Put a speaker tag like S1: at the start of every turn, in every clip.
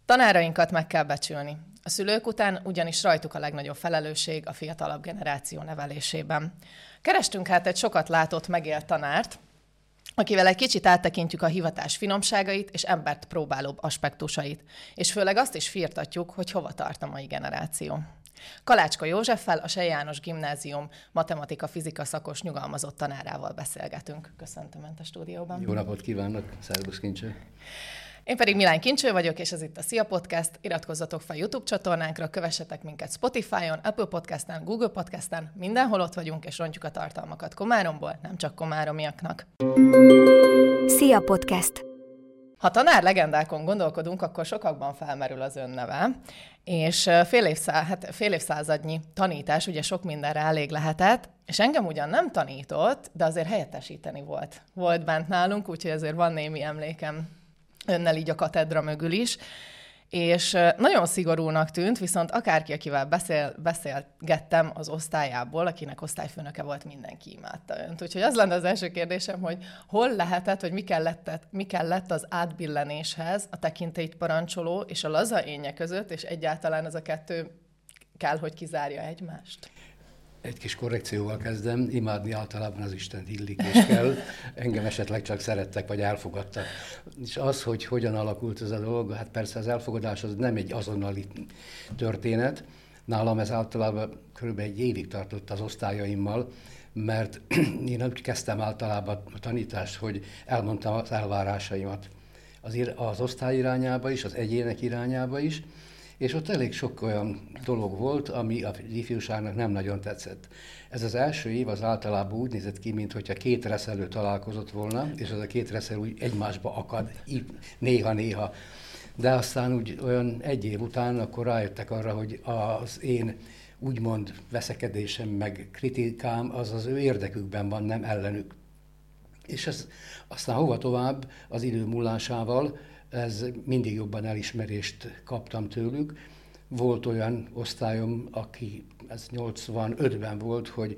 S1: Tanárainkat meg kell becsülni. A szülők után ugyanis rajtuk a legnagyobb felelősség a fiatalabb generáció nevelésében. Kerestünk hát egy sokat látott, megélt tanárt, akivel egy kicsit áttekintjük a hivatás finomságait és embert próbálóbb aspektusait, és főleg azt is firtatjuk, hogy hova tart a mai generáció. Kalácska Józseffel, a Selye János Gimnázium matematika-fizika szakos nyugalmazott tanárával beszélgetünk. Köszöntöm Önt a stúdióban.
S2: Jó napot kívánok, szervusz Kincső!
S1: Én pedig Milán Kincső vagyok, és ez itt a Szia Podcast. Iratkozzatok fel YouTube csatornánkra, kövessetek minket Spotify-on, Apple Podcasten, Google Podcasten, mindenhol ott vagyunk, és rontjuk a tartalmakat Komáromból, nem csak komáromiaknak.
S3: Szia Podcast!
S1: Ha tanárlegendákon gondolkodunk, akkor sokakban felmerül az ön neve, és fél évszázadnyi tanítás ugye sok mindenre elég lehetett, és engem ugyan nem tanított, de azért helyettesíteni volt bent nálunk, úgyhogy azért van némi emlékem önnel így a katedra mögül is, és nagyon szigorúnak tűnt, viszont akárki, akivel beszélgettem az osztályából, akinek osztályfőnöke volt, mindenki imádta önt. Úgyhogy az lenne az első kérdésem, hogy hol lehetett, hogy mi kellett az átbillenéshez a tekintélyt parancsoló és a laza énje között, és egyáltalán ez a kettő kell, hogy kizárja egymást?
S2: Egy kis korrekcióval kezdem, imádni általában az Istent illik és kell, engem esetleg csak szerettek, vagy elfogadtak. És az, hogy hogyan alakult ez a dolog, hát persze az elfogadás az nem egy azonnali történet. Nálam ez általában körülbelül egy évig tartott az osztályaimmal, mert én úgy kezdtem általában a tanítást, hogy elmondtam az elvárásaimat az osztály irányába is, az egyének irányába is, és ott elég sok olyan dolog volt, ami a ifjúságnak nem nagyon tetszett. Ez az első év az általában úgy nézett ki, mintha két reszelő találkozott volna, és az a két reszelő úgy egymásba akad, néha-néha. De aztán úgy olyan egy év után akkor rájöttek arra, hogy az én úgymond veszekedésem, meg kritikám, az az ő érdekükben van, nem ellenük. És ez aztán hova tovább az idő múlásával, ez mindig jobban elismerést kaptam tőlük. Volt olyan osztályom, aki, ez 85-ben volt, hogy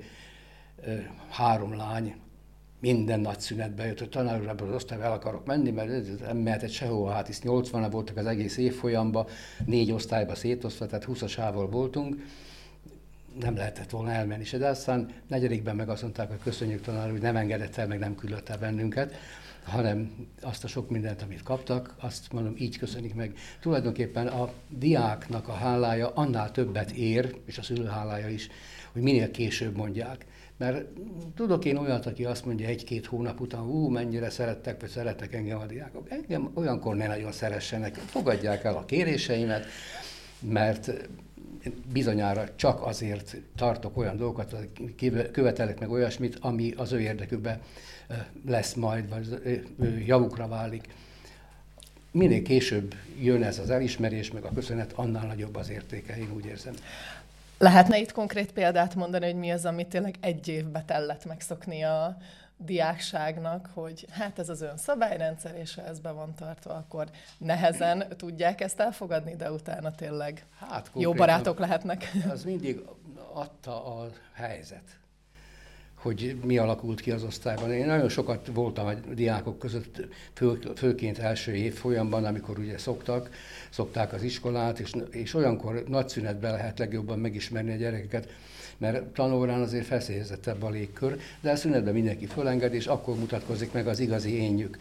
S2: 3 lány minden nagy szünetbe jött, hogy tanár úr, ebből az osztályba el akarok menni, mert nem mehetett sehova, hát hisz 80-an voltak az egész évfolyamban, 4 osztályba szétosztva, tehát 20-asával voltunk, nem lehetett volna elmenni se, de aztán 4-ben meg azt mondták, hogy köszönjük tanár, hogy nem engedett el, meg nem küldött el bennünket, hanem azt a sok mindent, amit kaptak, azt mondom, így köszönik meg. Tulajdonképpen a diáknak a hálája annál többet ér, és a szülő hálája is, hogy minél később mondják. Mert tudok én olyat, aki azt mondja 1-2 hónap után, mennyire szerettek, vagy szeretnek engem a diákok. Engem olyankor ne nagyon szeressenek, fogadják el a kéréseimet, mert bizonyára csak azért tartok olyan dolgokat, követelek meg olyasmit, ami az ő érdekükben lesz majd, vagy javukra válik. Minél később jön ez az elismerés, meg a köszönet, annál nagyobb az értéke, én úgy érzem.
S1: Lehetne itt konkrét példát mondani, hogy mi az, amit tényleg egy évbe tellett megszokni a diákságnak, hogy hát ez az ön szabályrendszer, és ha ez be van tartva, akkor nehezen tudják ezt elfogadni, de utána tényleg jó barátok lehetnek.
S2: Az mindig adta a helyzet, hogy mi alakult ki az osztályban. Én nagyon sokat voltam a diákok között, főként első évfolyamban, amikor ugye szokták az iskolát, és olyankor nagy szünetben lehet legjobban megismerni a gyerekeket, mert tanórán azért feszélyezettebb a légkör, de a szünetben mindenki fölenged, és akkor mutatkozik meg az igazi énjük.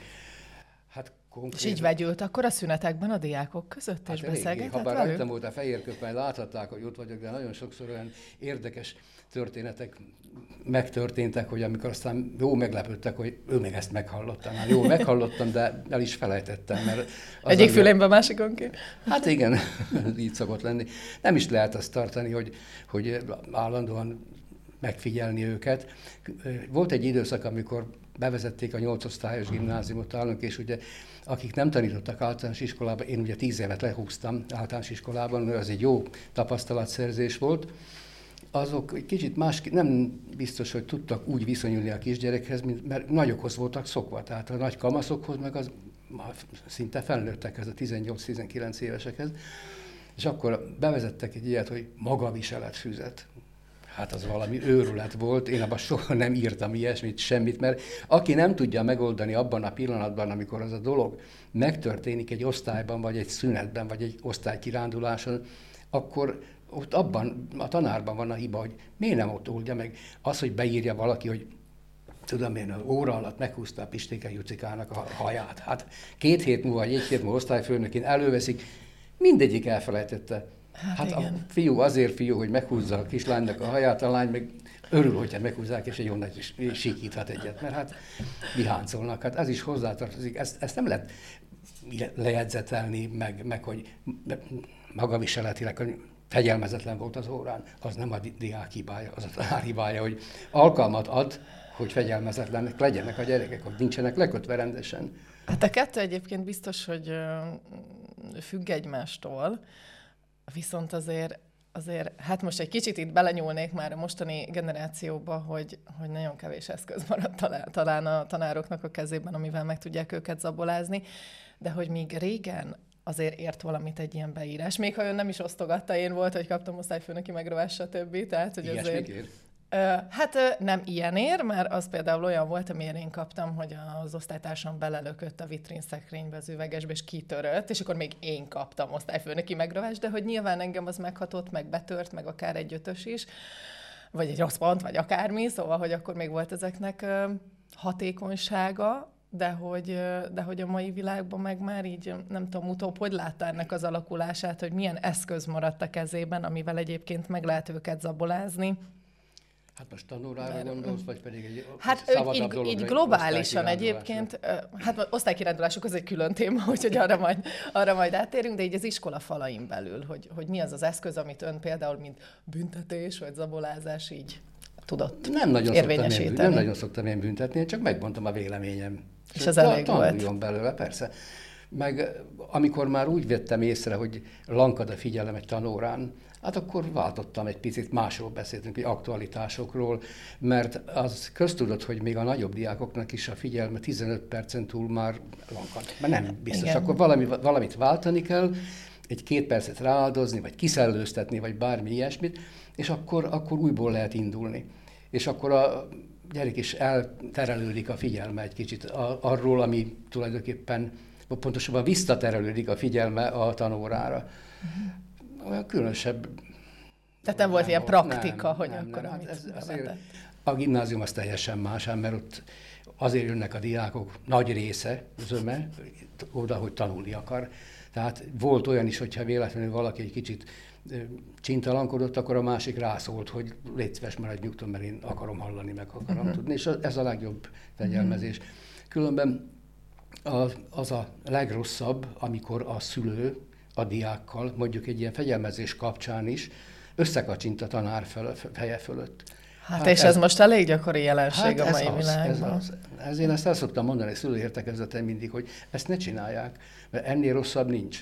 S1: És így vegyült akkor a szünetekben a diákok között, és beszélgetett
S2: velük? Ha bár
S1: velük?
S2: rajtam volt a fehér köpeny, láthatták, hogy ott vagyok, de nagyon sokszor olyan érdekes történetek megtörténtek, hogy amikor aztán jó meglepődtek, hogy ő még ezt meghallottam. Már jó meghallottam, de el is felejtettem. Mert
S1: egyik fülémbe, másikon ki?
S2: Hát igen, így szokott lenni. Nem is lehet azt tartani, hogy állandóan megfigyelni őket. Volt egy időszak, amikor bevezették a 8 osztályos gimnáziumot állunk, és ugye akik nem tanítottak általános iskolában, én ugye 10 évet lehúztam általános iskolában, az egy jó tapasztalatszerzés volt, azok kicsit nem biztos, hogy tudtak úgy viszonyulni a kisgyerekhez, mert nagyokhoz voltak szokva, tehát a nagy kamaszokhoz, meg az szinte felnőttekhez, a 18-19 évesekhez, és akkor bevezettek egy ilyet, hogy magaviseletfüzet. Hát az valami őrület volt, én abban soha nem írtam ilyesmit, semmit, mert aki nem tudja megoldani abban a pillanatban, amikor az a dolog megtörténik egy osztályban, vagy egy szünetben, vagy egy osztálykiránduláson, akkor ott abban a tanárban van a hiba, hogy miért nem ott oldja meg az, hogy beírja valaki, hogy tudom én, az óra alatt meghúzta a Pistéke Jucikának a haját. Hát 2 hét múlva, vagy 1 hét múlva osztályfőnökén előveszik, mindegyik elfelejtette. Hát a fiú azért fiú, hogy meghúzza a kislánynak a haját, a lány meg örül, hogyha meghúzzák, és egy jó nagy sikíthat egyet, mert hát viháncolnak. Hát ez is hozzátartozik, ezt nem lehet lejegyzetelni, meg hogy magaviseletileg, hogy fegyelmezetlen volt az órán. Az nem a diák hibája, az a tanár hibája, hogy alkalmat ad, hogy fegyelmezetlenek legyenek a gyerekek, hogy nincsenek lekötve rendesen.
S1: Hát a kettő egyébként biztos, hogy függ egymástól, viszont azért, hát most egy kicsit itt belenyúlnék már a mostani generációba, hogy nagyon kevés eszköz maradt talán a tanároknak a kezében, amivel meg tudják őket zabolázni, de hogy még régen azért ért valamit egy ilyen beírás. Még ha ön nem is osztogatta, én volt, hogy kaptam osztályfőnöki megrovás, stb. Tehát, hogy azért... Hát nem ilyenért, mert az például olyan volt, amire én kaptam, hogy az osztálytársam belelökött a vitrinszekrénybe az üvegesbe, és kitörött, és akkor még én kaptam osztályfőnöki megrovást, de hogy nyilván engem az meghatott, meg betört, meg akár egy 5-ös is, vagy egy rossz pont, vagy akármi, szóval, hogy akkor még volt ezeknek hatékonysága, de hogy a mai világban meg már így, nem tudom, utóbb, hogy látta ennek az alakulását, hogy milyen eszköz maradt a kezében, amivel egyébként meg lehet őket zabolázni.
S2: Hát most tanórára gondolsz, vagy pedig egy
S1: hát
S2: szabadabb dologra?
S1: Így globálisan egyébként, hát osztálykirándulások az egy külön téma, úgyhogy arra majd áttérünk, de így az iskola falain belül, hogy mi az az eszköz, amit ön például, mint büntetés vagy zabolázás így tudott érvényesíteni.
S2: Nem nagyon szoktam én büntetni, én csak megmondtam a véleményem.
S1: És ez elég volt.
S2: Tanuljon belőle, persze. Meg amikor már úgy vettem észre, hogy lankad a figyelem egy tanórán, hát akkor váltottam egy picit, másról beszéltünk, hogy aktualitásokról, mert az köztudott, hogy még a nagyobb diákoknak is a figyelme 15 percen túl már lankad. Mert nem biztos, igen. Akkor valamit váltani kell, egy 2 percet rááldozni, vagy kiszellőztetni, vagy bármi ilyesmit, és akkor újból lehet indulni. És akkor a gyerek is elterelődik a figyelme egy kicsit arról, ami tulajdonképpen, pontosabban visszaterelődik a figyelme a tanórára. Olyan különösebb...
S1: Tehát nem volt ilyen praktika, hogy akkor
S2: nem.
S1: amit
S2: a gimnázium az teljesen más, mert ott azért jönnek a diákok, nagy része, zöme, oda, hogy tanulni akar. Tehát volt olyan is, hogyha véletlenül valaki egy kicsit csintalankodott, akkor a másik rászólt, hogy légy szíves, maradj nyugton, mert én akarom hallani, meg akarom tudni. És ez a legjobb fegyelmezés. Különben az a legrosszabb, amikor a szülő a diákkal, mondjuk egy ilyen fegyelmezés kapcsán is, összekacsint a tanár feje fölött.
S1: Hát és ez most elég gyakori jelenség a mai világban.
S2: Ez én ezt el szoktam mondani szülőértekezleten mindig, hogy ezt ne csinálják, mert ennél rosszabb nincs.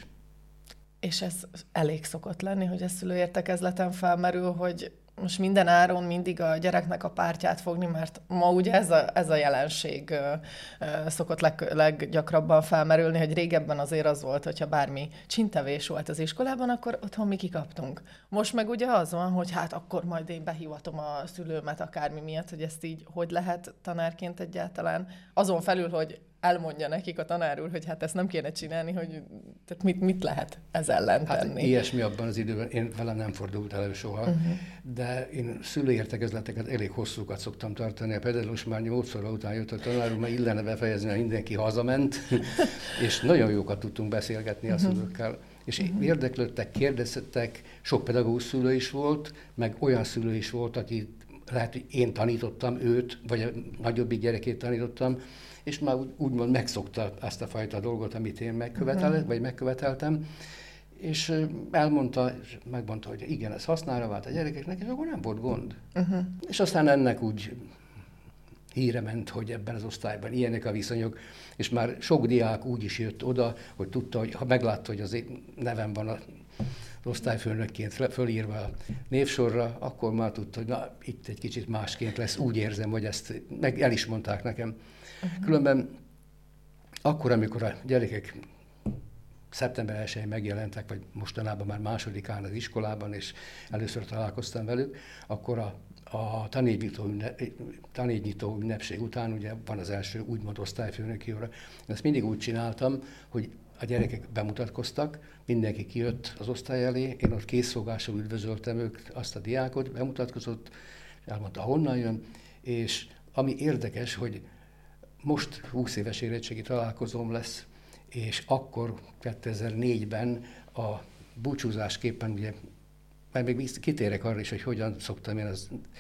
S1: És ez elég szokott lenni, hogy a szülőértekezleten felmerül, hogy most minden áron mindig a gyereknek a pártját fogni, mert ma ugye ez a jelenség szokott leggyakrabban felmerülni, hogy régebben azért az volt, hogyha bármi csintevés volt az iskolában, akkor otthon mi kikaptunk. Most meg ugye az van, hogy hát akkor majd én behívatom a szülőmet akármi miatt, hogy ezt így hogy lehet tanárként egyáltalán. Azon felül, hogy elmondja nekik a tanár úr, hogy hát ezt nem kéne csinálni, hogy tehát mit lehet ez ellen tenni.
S2: Hát ilyesmi abban az időben, én velem nem fordult elő soha, de én szülőértekezleteket elég hosszúkat szoktam tartani. A pedagógus már 8 óra után jött a tanár úr, mert illene befejezni, mert mindenki hazament, és nagyon jókat tudtunk beszélgetni a szülőkkel. És érdeklődtek, kérdeztek, sok pedagógus szülő is volt, meg olyan szülő is volt, aki lehet, hogy én tanítottam őt, vagy a nagyobbik gyerekét tanítottam, és már úgymond megszokta ezt a fajta dolgot, amit én megköveteltem, és megmondta, hogy igen, ez hasznára vált a gyerekeknek, és akkor nem volt gond. És aztán ennek úgy híre ment, hogy ebben az osztályban ilyenek a viszonyok, és már sok diák úgy is jött oda, hogy tudta, hogy ha meglátta, hogy az nevem van az osztályfőnökként fölírva a névsorra, akkor már tudta, hogy na, itt egy kicsit másként lesz, úgy érzem, hogy ezt meg el is mondták nekem. Különben akkor, amikor a gyerekek szeptember 1-én megjelentek, vagy mostanában már másodikán az iskolában, és először találkoztam velük, akkor a tanévnyitó ünnepség után ugye van az első úgymond osztályfőnöki óra. Én ezt mindig úgy csináltam, hogy a gyerekek bemutatkoztak, mindenki kijött az osztály elé, én ott készfogással üdvözöltem azt a diákot, bemutatkozott, elmondta, honnan jön, és ami érdekes, hogy most 20 éves érettségi találkozóm lesz, és akkor 2004-ben a búcsúzásképpen, ugye, mert még kitérek arra is, hogy hogyan szoktam én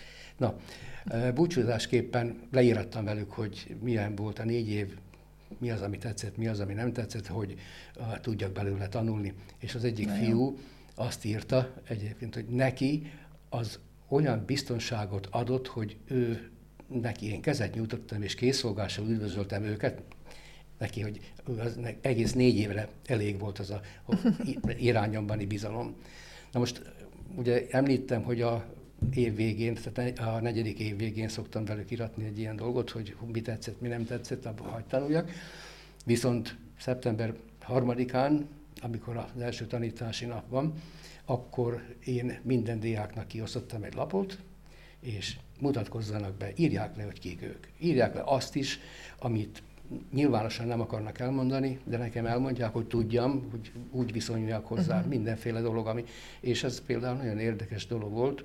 S2: búcsúzásképpen leírattam velük, hogy milyen volt a 4 év, mi az, ami tetszett, mi az, ami nem tetszett, hogy tudjak belőle tanulni. És az egyik fiú azt írta egyébként, hogy neki az olyan biztonságot adott, hogy neki én kezet nyújtottam, és készszolgással üdvözöltem őket, neki, hogy egész 4 évre elég volt az a irányambani bizalom. Na most ugye említem, hogy a év végén, tehát a 4. év végén szoktam velük iratni egy ilyen dolgot, hogy mi tetszett, mi nem tetszett, abban hagy tanuljak. Viszont szeptember 3-án, amikor az első tanítási nap van, akkor én minden diáknak kiosztottam egy lapot, és mutatkozzanak be, írják le, hogy kik ők. Írják le azt is, amit nyilvánosan nem akarnak elmondani, de nekem elmondják, hogy tudjam, hogy úgy viszonyuljak hozzá, mindenféle dolog, és ez például nagyon érdekes dolog volt.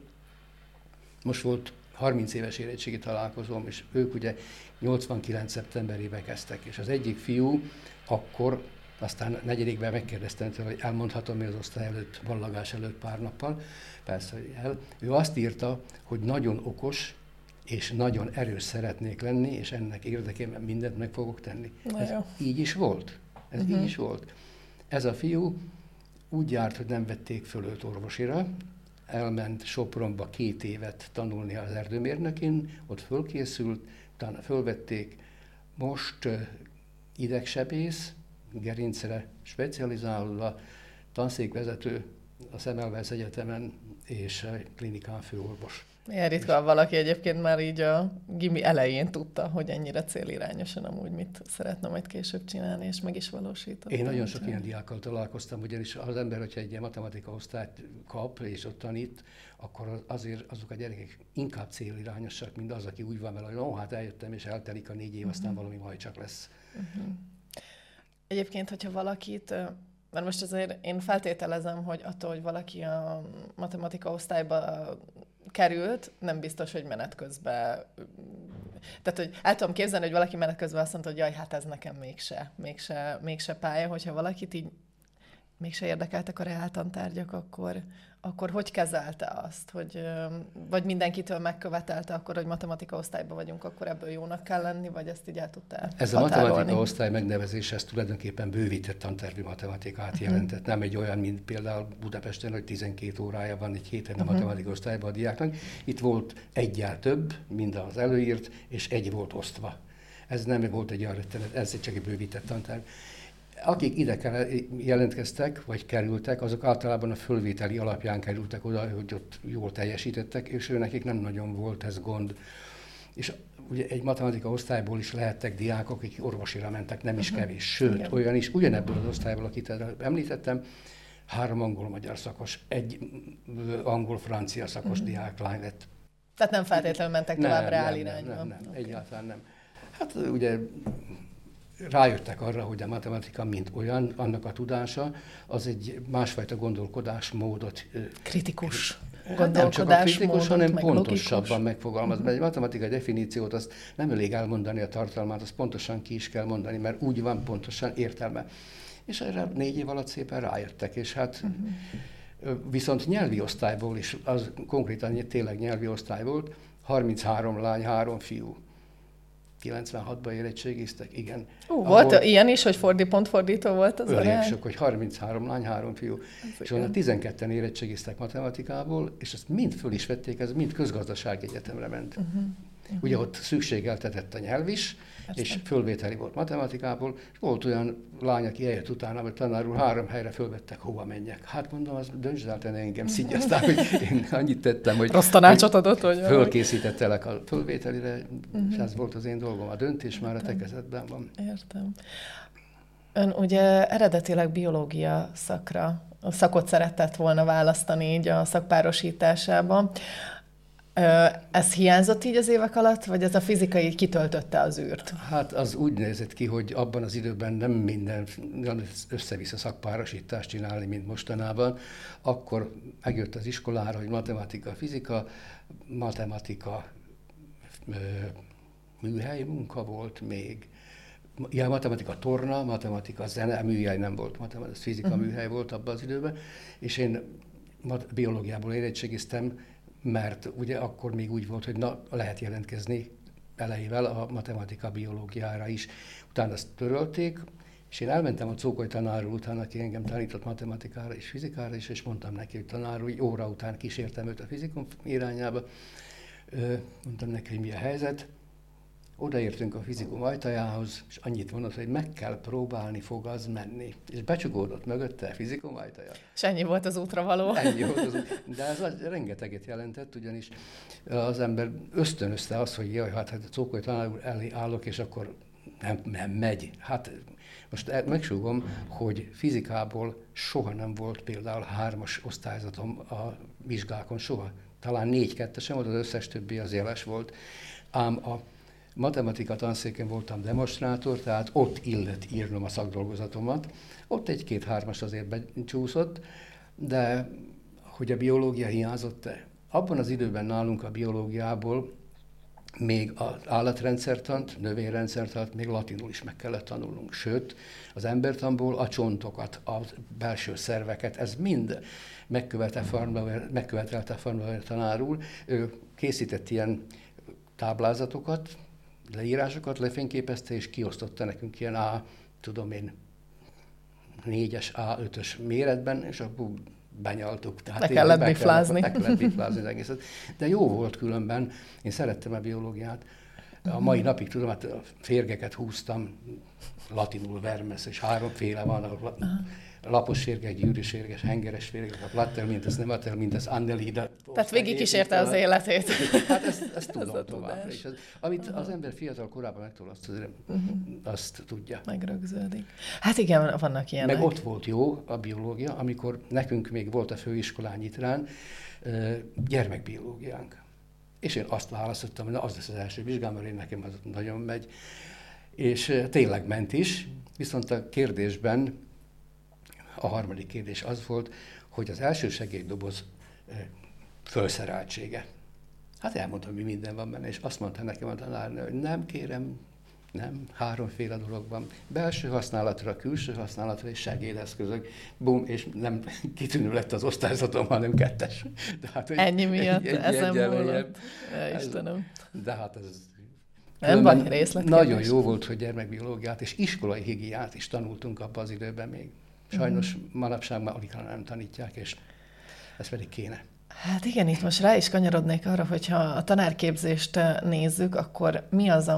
S2: Most volt 30 éves érettségi találkozóm, és ők ugye 89. szeptemberében kezdtek, és az egyik fiú akkor, aztán 4-ben megkérdeztem tőle, hogy elmondhatom mi az osztály előtt, ballagás előtt pár nappal, persze, hogy ő azt írta, hogy nagyon okos, és nagyon erős szeretnék lenni, és ennek érdekében mindent meg fogok tenni. Ez így is volt. Így is volt. Ez a fiú úgy járt, hogy nem vették föl őt orvosira, elment Sopronba 2 évet tanulni az erdőmérnökén, ott fölkészült, utána fölvették, most idegsebész, gerincre specializálva, tanszékvezető a Semmelweis Egyetemen, és klinikán főorvos.
S1: Ilyen ritka valaki egyébként már így a gimi elején tudta, hogy ennyire célirányosan amúgy mit szeretne majd később csinálni, és meg is valósított.
S2: Én nagyon sok ilyen diákkal találkoztam, ugyanis az ember, hogyha egy ilyen matematika osztályt kap, és ott tanít, akkor azért azok a gyerekek inkább célirányosak, mint az, aki úgy van vele, hogy hát eljöttem, és eltelik a 4 év, aztán valami majd csak lesz.
S1: Egyébként, hogyha valakit, mert most azért én feltételezem, hogy attól, hogy valaki a matematika osztályba került, nem biztos, hogy menet közben. Tehát, hogy el tudom képzelni, hogy valaki menet közben azt mondta, hogy jaj, hát ez nekem mégse pálya, hogyha valakit így mégse érdekeltek a reáltantárgyak, akkor hogy kezelte azt? Hogy, vagy mindenkitől megkövetelte akkor, hogy matematika osztályban vagyunk, akkor ebből jónak kell lenni, vagy ezt így el tudtál
S2: Ez a matematika osztály megnevezés, ez tulajdonképpen bővített tantervű matematikát jelentett. Nem egy olyan, mint például Budapesten, hogy 12 órája van egy héten a matematika osztályban a diáknak. Itt volt egyel több, mint az előírt, és egy volt osztva. Ez nem volt egy olyan rettenet, ez csak egy bővített tanterv. Akik ide jelentkeztek, vagy kerültek, azok általában a fölvételi alapján kerültek oda, hogy ott jól teljesítettek, és nekik nem nagyon volt ez gond. És ugye egy matematika osztályból is lehettek diákok, akik orvosira mentek, nem is kevés. Sőt, igen, olyan is, ugyanebből az osztályból, akit említettem, 3 angol-magyar szakos, 1 angol-francia szakos diáklány lett.
S1: Tehát nem feltétlenül mentek tovább reál irányba?
S2: Nem, egyáltalán nem. Hát ugye rájöttek arra, hogy a matematika, mint olyan, annak a tudása, az egy másfajta gondolkodásmódot.
S1: Kritikus
S2: Nem csak a kritikus, hanem pontosabban megfogalmaz. Mert egy matematikai definíciót azt nem elég elmondani a tartalmát, azt pontosan ki is kell mondani, mert úgy van pontosan értelme. És erre 4 év alatt szépen rájöttek, és hát viszont nyelvi osztályból is, az konkrétan tényleg nyelvi osztály volt, 33 lány, 3 fiú. 96-ban érettségiztek, igen.
S1: Volt ilyen is, hogy pontfordító volt az
S2: arány? Sok, hogy 33 lány, 3 fiú. És onnan 12-en érettségiztek matematikából, és ezt mind föl is vették, ez mind közgazdasági egyetemre ment. Ugye ott szükségeltetett a nyelv is, és fölvételi volt matematikából, és volt olyan lány, aki eljött utána, hogy tanár úr, 3 helyre fölvettek, hova menjek. Hát mondom, az döntsd el, te engem szígyeztál, hogy én annyit tettem, hogy
S1: rossz tanácsot adott, hogy
S2: fölkészítettelek a fölvételire, és ez volt az én dolgom. A döntés már a te kezedben van.
S1: Értem. Ön ugye eredetileg biológia szakot szeretett volna választani így a szakpárosításában. Ez hiányzott így az évek alatt, vagy ez a fizika így kitöltötte az űrt?
S2: Hát az úgy nézett ki, hogy abban az időben nem minden össze-vissza szakpárosítást csinálni, mint mostanában. Akkor megjött az iskolára, hogy matematika, fizika, matematika, műhely munka volt még. Ja, matematika torna, matematika zene, műhely nem volt, matematika, fizika műhely volt abban az időben, és én biológiából érettségiztem, mert ugye akkor még úgy volt, hogy lehet jelentkezni elejével a matematika biológiára is. Utána azt törölték, és én elmentem a Czókoly tanár úr után, aki engem tanított matematikára és fizikára is, és mondtam neki, hogy tanár úr, óra után kísértem őt a fizikum irányába. Mondtam neki, hogy mi a helyzet. Odaértünk a fizikum ajtajához, és annyit mondott, hogy meg kell próbálni, fog az menni. És becsukódott mögötte a fizikum ajtaja.
S1: És ennyi volt az útra való.
S2: Ennyi volt az út. De ez rengeteget jelentett, ugyanis az ember ösztönözte azt, hogy jaj, hát a Czókoly tanár úr elé állok, és akkor nem megy. Hát most megsúgom, hogy fizikából soha nem volt például 3-as osztályzatom a vizsgákon, soha. Talán 4-2-esen volt, az összes többi az jeles volt. Ám a matematika tanszéken voltam demonstrátor, tehát ott illett írnom a szakdolgozatomat. Ott 1-2-3-as azért becsúszott, de hogy a biológia hiányzott-e? Abban az időben nálunk a biológiából még az állatrendszertant, növényrendszertant még latinul is meg kellett tanulnunk. Sőt, az embertanból a csontokat, a belső szerveket, ez mind megkövetelte Farnbauer tanár úr. Ő készített ilyen táblázatokat, leírásokat, lefényképezte, és kiosztotta nekünk ilyen A4-es, A5-ös méretben, és akkor benyaltuk. Tehát
S1: le kellett biflázni.
S2: Le kellett biflázni az egészet. De jó volt különben, én szerettem a biológiát. A mai napig tudom, hát a férgeket húztam, latinul vermes, és 3 van, lapos férgek, gyűrűs férgek, hengeres férgek, a plattelmintes, nematelmintes, annelida.
S1: Tehát végig kísérte az életét.
S2: Hát ezt tudom tovább. És amit az ember fiatal korában megtanul, azt tudja.
S1: Megrögződik. Hát igen, vannak ilyenek.
S2: Meg ott volt jó a biológia, amikor nekünk még volt a főiskolán Nyitrán gyermekbiológiánk. És én azt választottam, hogy az lesz az első vizsgám, mert nekem az nagyon megy. És tényleg ment is, viszont a kérdésben a harmadik kérdés az volt, hogy az első segélydoboz felszereltsége. Hát elmondtam, mi minden van benne, és azt mondta nekem a tanárnő, hogy nem kérem, nem, 3 dolog van. Belső használatra, külső használatra és segédeszközök. Bum, és nem kitűnő lett az osztályzatom, hanem 2-es.
S1: Hát, ennyi miatt ezen múlott. Istenem.
S2: De hát ez
S1: nem vagy részletkérdés.
S2: Nagyon jó volt, hogy gyermekbiológiát és iskolai higiéniát is tanultunk abban az időben még. Sajnos manapság már alig nem tanítják, és ez pedig kéne.
S1: Hát igen, itt most rá is kanyarodnék arra, hogyha a tanárképzést nézzük, akkor mi az,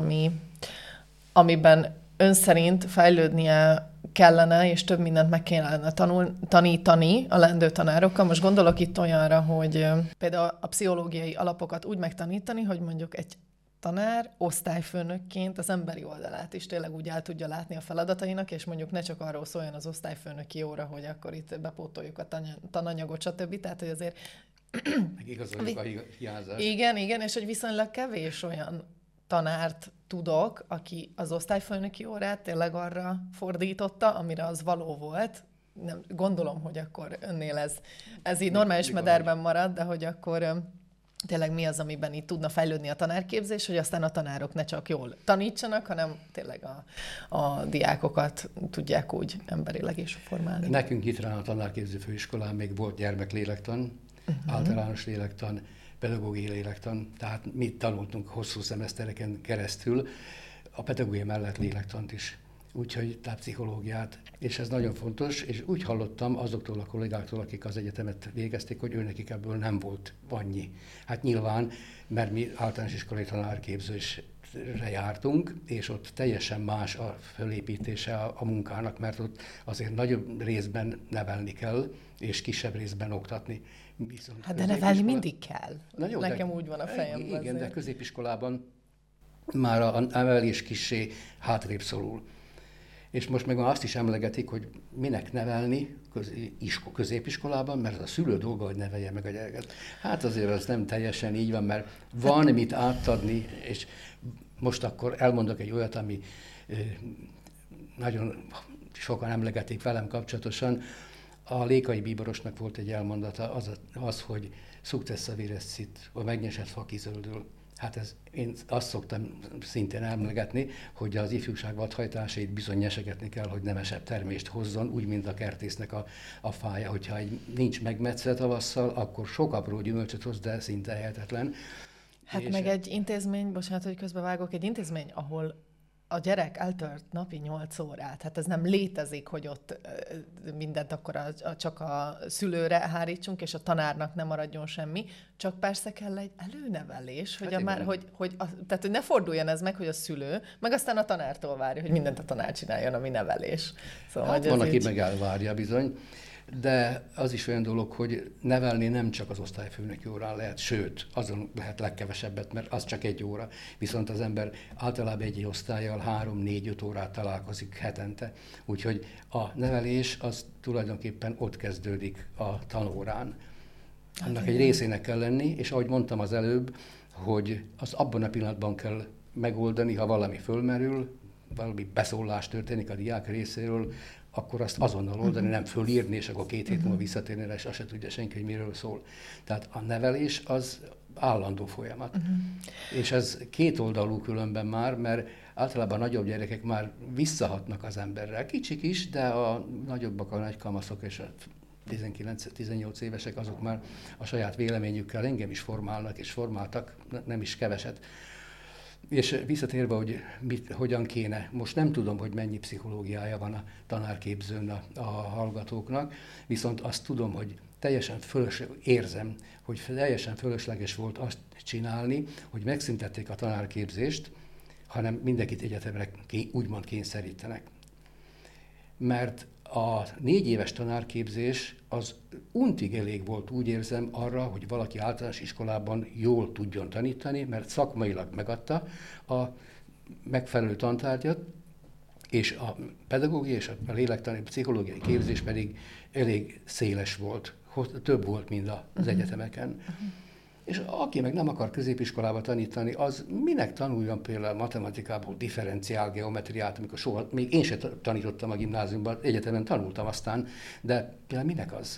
S1: amiben ön szerint fejlődnie kellene, és több mindent meg kellene tanítani a leendő tanárokkal. Most gondolok itt olyanra, hogy például a pszichológiai alapokat úgy megtanítani, hogy mondjuk egy tanár osztályfőnökként az emberi oldalát is tényleg úgy el tudja látni a feladatainak, és mondjuk ne csak arról szóljon az osztályfőnöki óra, hogy akkor itt bepótoljuk a tananyagot, stb. Tehát, hogy azért...
S2: Igazoljuk a hiányzást.
S1: Igen, és hogy viszonylag kevés olyan tanárt tudok, aki az osztályfőnöki órát tényleg arra fordította, amire az való volt. Nem, gondolom, hogy akkor önnél ez így normális mederben marad, de hogy akkor... tényleg mi az, amiben itt tudna fejlődni a tanárképzés, hogy aztán a tanárok ne csak jól tanítsanak, hanem tényleg a diákokat tudják úgy emberileg is formálni.
S2: Nekünk itt a tanárképző főiskolán még volt gyermeklélektan, általános lélektan, pedagógiai lélektan, tehát mi tanultunk hosszú szemesztereken keresztül, a pedagógia mellett lélektant is. Úgyhogy tehát pszichológiát, és ez nagyon fontos, és úgy hallottam azoktól a kollégáktól, akik az egyetemet végezték, hogy őnekik ebből nem volt annyi. Hát nyilván, mert mi általános iskolai tanárképzésre jártunk, és ott teljesen más a fölépítése a munkának, mert ott azért nagyobb részben nevelni kell, és kisebb részben oktatni. Viszont
S1: hát de nevelni mindig kell.
S2: Na jó,
S1: nekem úgy van a fejemben.
S2: Igen, de középiskolában már a nevelés kissé hátrébb szorul. És most meg azt is emlegetik, hogy minek nevelni középiskolában, mert az a szülő dolga, hogy nevelje meg a gyereket. Hát azért az nem teljesen így van, mert van mit átadni, és most akkor elmondok egy olyat, ami nagyon sokan emlegetik velem kapcsolatosan. A Lékai bíborosnak volt egy elmondata, az hogy successa virescit, a megnyesett fa kizöldül. Hát én azt szoktam szintén emlegetni, hogy az ifjúság vadhajtásait bizony nyesegetni kell, hogy nemesebb termést hozzon, úgy, mint a kertésznek a fája. Hogyha nincs megmetszve tavasszal, akkor sok apró gyümölcsöt hoz, de szinte lehetetlen.
S1: Hát meg egy intézmény, bocsánat, hogy közbevágok, egy intézmény, ahol a gyerek eltört napi 8 órát. Hát ez nem létezik, hogy ott mindent akkor csak a szülőre hárítsunk, és a tanárnak nem maradjon semmi. Csak persze kell egy előnevelés, hogy, tehát, hogy ne forduljon ez meg, hogy a szülő, meg aztán a tanártól várja, hogy mindent a tanár csináljon, ami nevelés. Szóval,
S2: hát van, aki meg elvárja bizony. De az is olyan dolog, hogy nevelni nem csak az osztályfőnöki órán lehet, sőt, azon lehet legkevesebbet, mert az csak 1 óra. Viszont az ember általában egy osztállyal 3-4-5 órát találkozik hetente. Úgyhogy a nevelés az tulajdonképpen ott kezdődik a tanórán. Annak egy részének kell lenni, és ahogy mondtam az előbb, hogy az abban a pillanatban kell megoldani, ha valami fölmerül, valami beszólás történik a diák részéről, akkor azt azonnal oldani, nem fölírni, és akkor 2 hét múlva visszatérni, és azt se tudja senki, hogy miről szól. Tehát a nevelés az állandó folyamat. És ez kétoldalú különben már, mert általában a nagyobb gyerekek már visszahatnak az emberrel. Kicsik is, de a nagyobbak, a nagykamaszok és a 19-18 évesek, azok már a saját véleményükkel engem is formálnak, és formáltak, nem is keveset. És visszatérve, hogy hogyan kéne, most nem tudom, hogy mennyi pszichológiája van a tanárképzőn a hallgatóknak, viszont azt tudom, hogy érzem, hogy teljesen fölösleges volt azt csinálni, hogy megszüntették a tanárképzést, hanem mindenkit egyetemre úgymond kényszerítenek. Mert a 4 éves tanárképzés az untig elég volt, úgy érzem, arra, hogy valaki általános iskolában jól tudjon tanítani, mert szakmailag megadta a megfelelő tantárgyat, és a pedagógiai és a lélektani, a pszichológiai képzés pedig elég széles volt, több volt, mint az egyetemeken. És aki meg nem akar középiskolába tanítani, az minek tanuljon például matematikából differenciál geometriát, amikor soha, még én sem tanítottam a gimnáziumban, egyetemen tanultam aztán, de például minek az?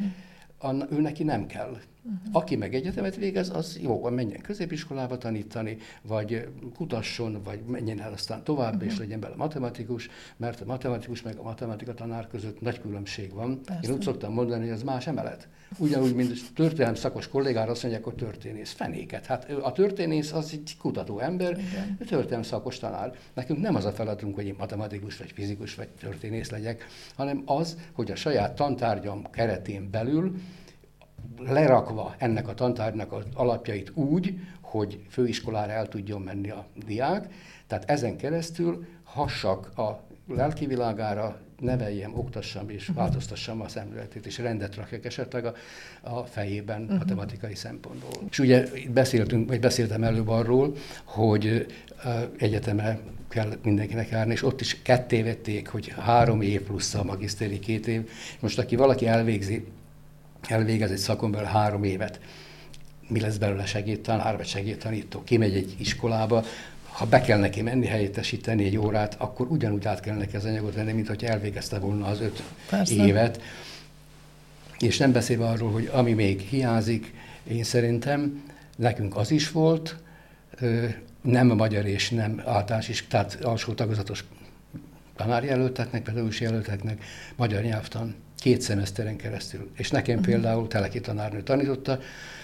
S2: Ő neki nem kell. Aki meg egyetemet végez, az jó, menjen középiskolába tanítani, vagy kutasson, vagy menjen el aztán tovább, és legyen bele matematikus, mert a matematikus meg a matematika tanár között nagy különbség van. Persze. Én úgy szoktam mondani, hogy az más emelet. Ugyanúgy, mint történelem szakos kollégára azt mondják, hogy történész. Fenéket. Hát a történész az egy kutató ember, történelem szakos tanár. Nekünk nem az a feladatunk, hogy én matematikus, vagy fizikus, vagy történész legyek, hanem az, hogy a saját tantárgyam keretén belül lerakva ennek a tantárgynak az alapjait úgy, hogy főiskolára el tudjon menni a diák, tehát ezen keresztül hassak a lelki világára, neveljem, oktassam és változtassam a szemléletét, és rendet rakjak esetleg a fejében matematikai szempontból. És ugye beszéltem előbb arról, hogy egyetemre kell mindenkinek járni, és ott is ketté vették, hogy 3 év plusz a magisztéri 2 év. Most aki valaki elvégez egy szakon belül 3 évet, mi lesz belőle segédtanár vagy segédtanító, kimegy egy iskolába, ha be kell neki menni, helyettesíteni egy órát, akkor ugyanúgy át kell neki az anyagot venni, mint hogyha elvégezte volna az 5 évet. És nem beszélve arról, hogy ami még hiányzik, én szerintem nekünk az is volt, nem magyar és nem általános is, tehát alsó tagozatos tanárjelölteknek, pedagógus jelölteknek magyar nyelvtan 2 szemeszteren keresztül. És nekem például Teleki tanárnő tanította,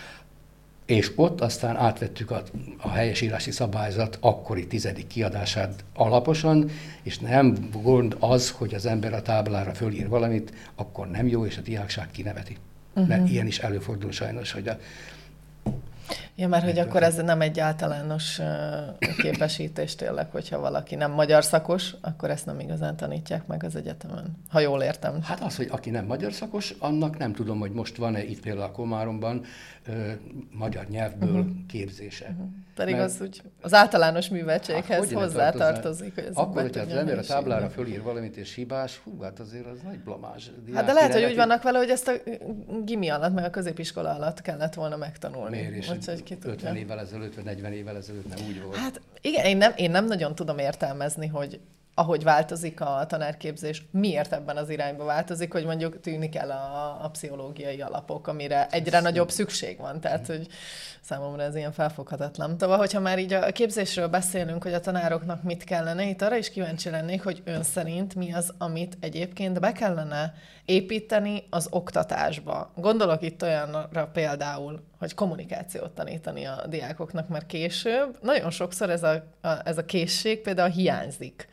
S2: és ott aztán átvettük a helyesírási szabályzat akkori 10. kiadását alaposan, és nem gond az, hogy az ember a táblára fölír valamit, akkor nem jó, és a diákság kineveti. Mert ilyen is előfordul sajnos, hogy
S1: Ja, mert hogy akkor ez nem egy általános képesítés tényleg, hogyha valaki nem magyar szakos, akkor ezt nem igazán tanítják meg az egyetemen, ha jól értem.
S2: Hát az, hogy aki nem magyar szakos, annak nem tudom, hogy most van-e itt például a Komáromban magyar nyelvből képzése.
S1: Pedig az úgy az általános műveltséghez hozzátartozik.
S2: Akkor, hogyha az ember a táblára fölír valamit és hibás, hát azért az nagy blamázs.
S1: Hát de lehet, hogy úgy vannak vele, hogy ezt a gimi alatt, meg a középiskola alatt kellett volna megtanulni.
S2: Miért is? 50 évvel ezelőtt, vagy 40 évvel ezelőtt nem úgy volt.
S1: Hát igen, én nem nagyon tudom értelmezni, hogy ahogy változik a tanárképzés, miért ebben az irányba változik, hogy mondjuk tűnik el a pszichológiai alapok, amire egyre nagyobb szükség van. Tehát, hogy számomra ez ilyen felfoghatatlan. Tovább, hogyha már így a képzésről beszélünk, hogy a tanároknak mit kellene, itt arra is kíváncsi lennék, hogy ön szerint mi az, amit egyébként be kellene építeni az oktatásba. Gondolok itt olyanra például, hogy kommunikációt tanítani a diákoknak, mert később nagyon sokszor ez a készség például hiányzik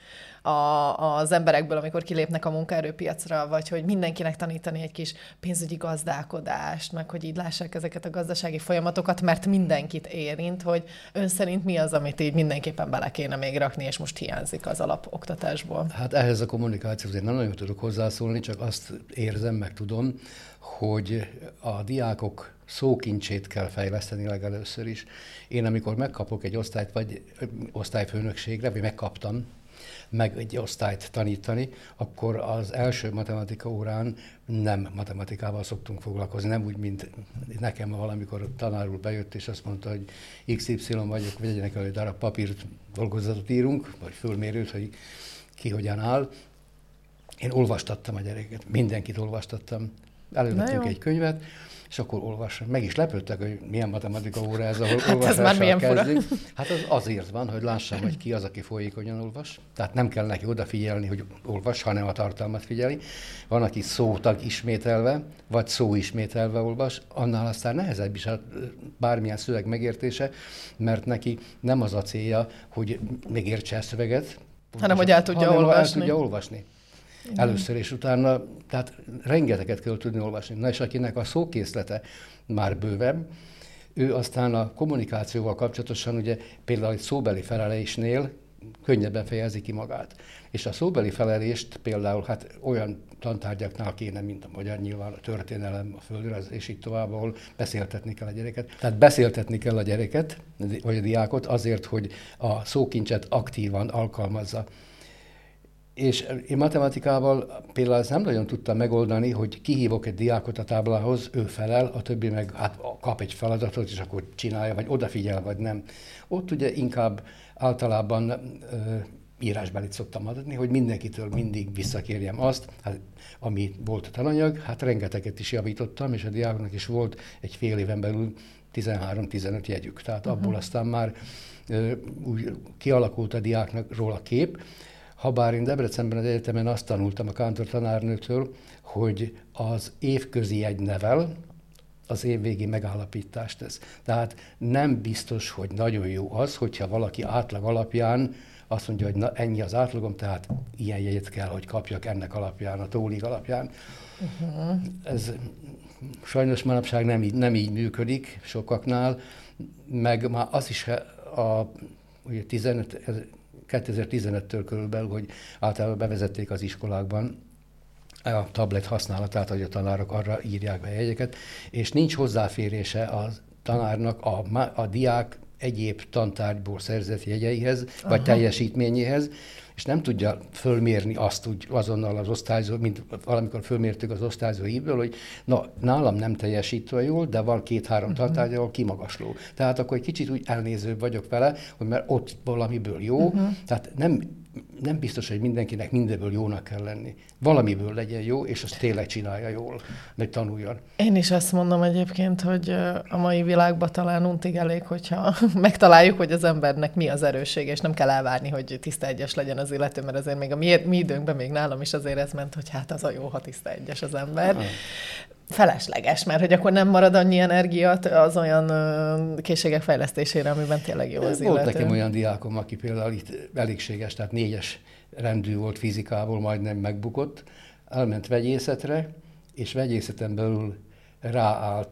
S1: az emberekből, amikor kilépnek a munkaerőpiacra, vagy hogy mindenkinek tanítani egy kis pénzügyi gazdálkodást, meg hogy így lássák ezeket a gazdasági folyamatokat, mert mindenkit érint, hogy ön szerint mi az, amit így mindenképpen bele kéne még rakni, és most hiányzik az alapoktatásból.
S2: Hát ehhez a kommunikációhoz én nem nagyon tudok hozzászólni, csak azt érzem, meg tudom, hogy a diákok szókincsét kell fejleszteni legelőször is. Én amikor megkapok egy osztályt, vagy osztályfőnökségre, vagy megkaptam, meg egy osztályt tanítani, akkor az első matematika órán nem matematikával szoktunk foglalkozni, nem úgy, mint nekem valamikor a tanár úr bejött, és azt mondta, hogy XY vagyok, vegyenek elő darab papírt, dolgozatot írunk, vagy fölmérőt, hogy ki hogyan áll. Én olvastattam a gyereket, mindenkit olvastattam, elővettünk egy könyvet, és akkor olvasom. Meg is lepődtek, hogy milyen matematika óra ez, ahol olvasással kezdik. Hát az azért van, hogy lássam, hogy ki az, aki folyékonyan olvas. Tehát nem kell neki odafigyelni, hogy olvas, hanem a tartalmat figyeli. Van, aki szótag ismételve, vagy szó ismételve olvas, annál aztán nehezebb is a bármilyen szöveg megértése, mert neki nem az a célja, hogy megértse a szöveget,
S1: hanem hogy el tudja
S2: olvasni. Először és utána, tehát rengeteget kell tudni olvasni. Na és akinek a szókészlete már bővebb, ő aztán a kommunikációval kapcsolatosan ugye például egy szóbeli felelésnél könnyebben fejezi ki magát. És a szóbeli felelést például hát olyan tantárgyaknál kéne, mint a magyar, nyilván a történelem, a földrajz, és így tovább, ahol beszéltetni kell a gyereket. Tehát beszéltetni kell a gyereket, vagy a diákot azért, hogy a szókincset aktívan alkalmazza. És én matematikával például ezt nem nagyon tudtam megoldani, hogy kihívok egy diákot a táblához, ő felel, a többi meg kap egy feladatot, és akkor csinálja, vagy odafigyel, vagy nem. Ott ugye inkább általában írásbelit szoktam adni, hogy mindenkitől mindig visszakérjem azt, hát, ami volt a tananyag, hát rengeteget is javítottam, és a diáknak is volt egy fél éven belül 13-15 jegyük. Tehát abból aztán már úgy kialakult a diáknak róla kép. Habár én Debrecenben az egyetemen azt tanultam a kántor tanárnőtől, hogy az évközi jegynevel az évvégi megállapítást tesz. Tehát nem biztos, hogy nagyon jó az, hogyha valaki átlag alapján azt mondja, hogy na, ennyi az átlagom, tehát ilyen jegyet kell, hogy kapjak ennek alapján, a tólig alapján. Ez sajnos manapság nem így működik sokaknál, meg már az is ugye 2015-től körülbelül, hogy általában bevezették az iskolákban a tablet használatát, hogy a tanárok arra írják be jegyeket, és nincs hozzáférése a tanárnak a diák egyéb tantárgyból szerzett jegyeihez, vagy teljesítményéhez, és nem tudja fölmérni azt úgy azonnal az osztályzó, mint valamikor fölmértük az osztályzó hívből, hogy na, nálam nem teljesítve jól, de van 2-3 tantárgy, ahol kimagasló. Tehát akkor egy kicsit úgy elnézőbb vagyok vele, hogy mert ott valamiből jó, tehát nem biztos, hogy mindenkinek mindenből jónak kell lenni. Valamiből legyen jó, és azt tényleg csinálja jól, hogy tanuljon.
S1: Én is azt mondom egyébként, hogy a mai világban talán untig elég, hogyha megtaláljuk, hogy az embernek mi az erőssége, és nem kell elvárni, hogy tiszta egyes legyen az illető, mert azért még a mi időnkben, még nálam is azért ez ment, hogy hát az a jó, ha tiszta egyes az ember. Felesleges, mert hogy akkor nem marad annyi energiát az olyan készségek fejlesztésére, amiben tényleg jó az illető.
S2: Volt nekem olyan diákom, aki például itt elégséges, tehát 4-es rendű volt fizikából, majdnem megbukott, elment vegyészetre, és vegyészeten belül ráállt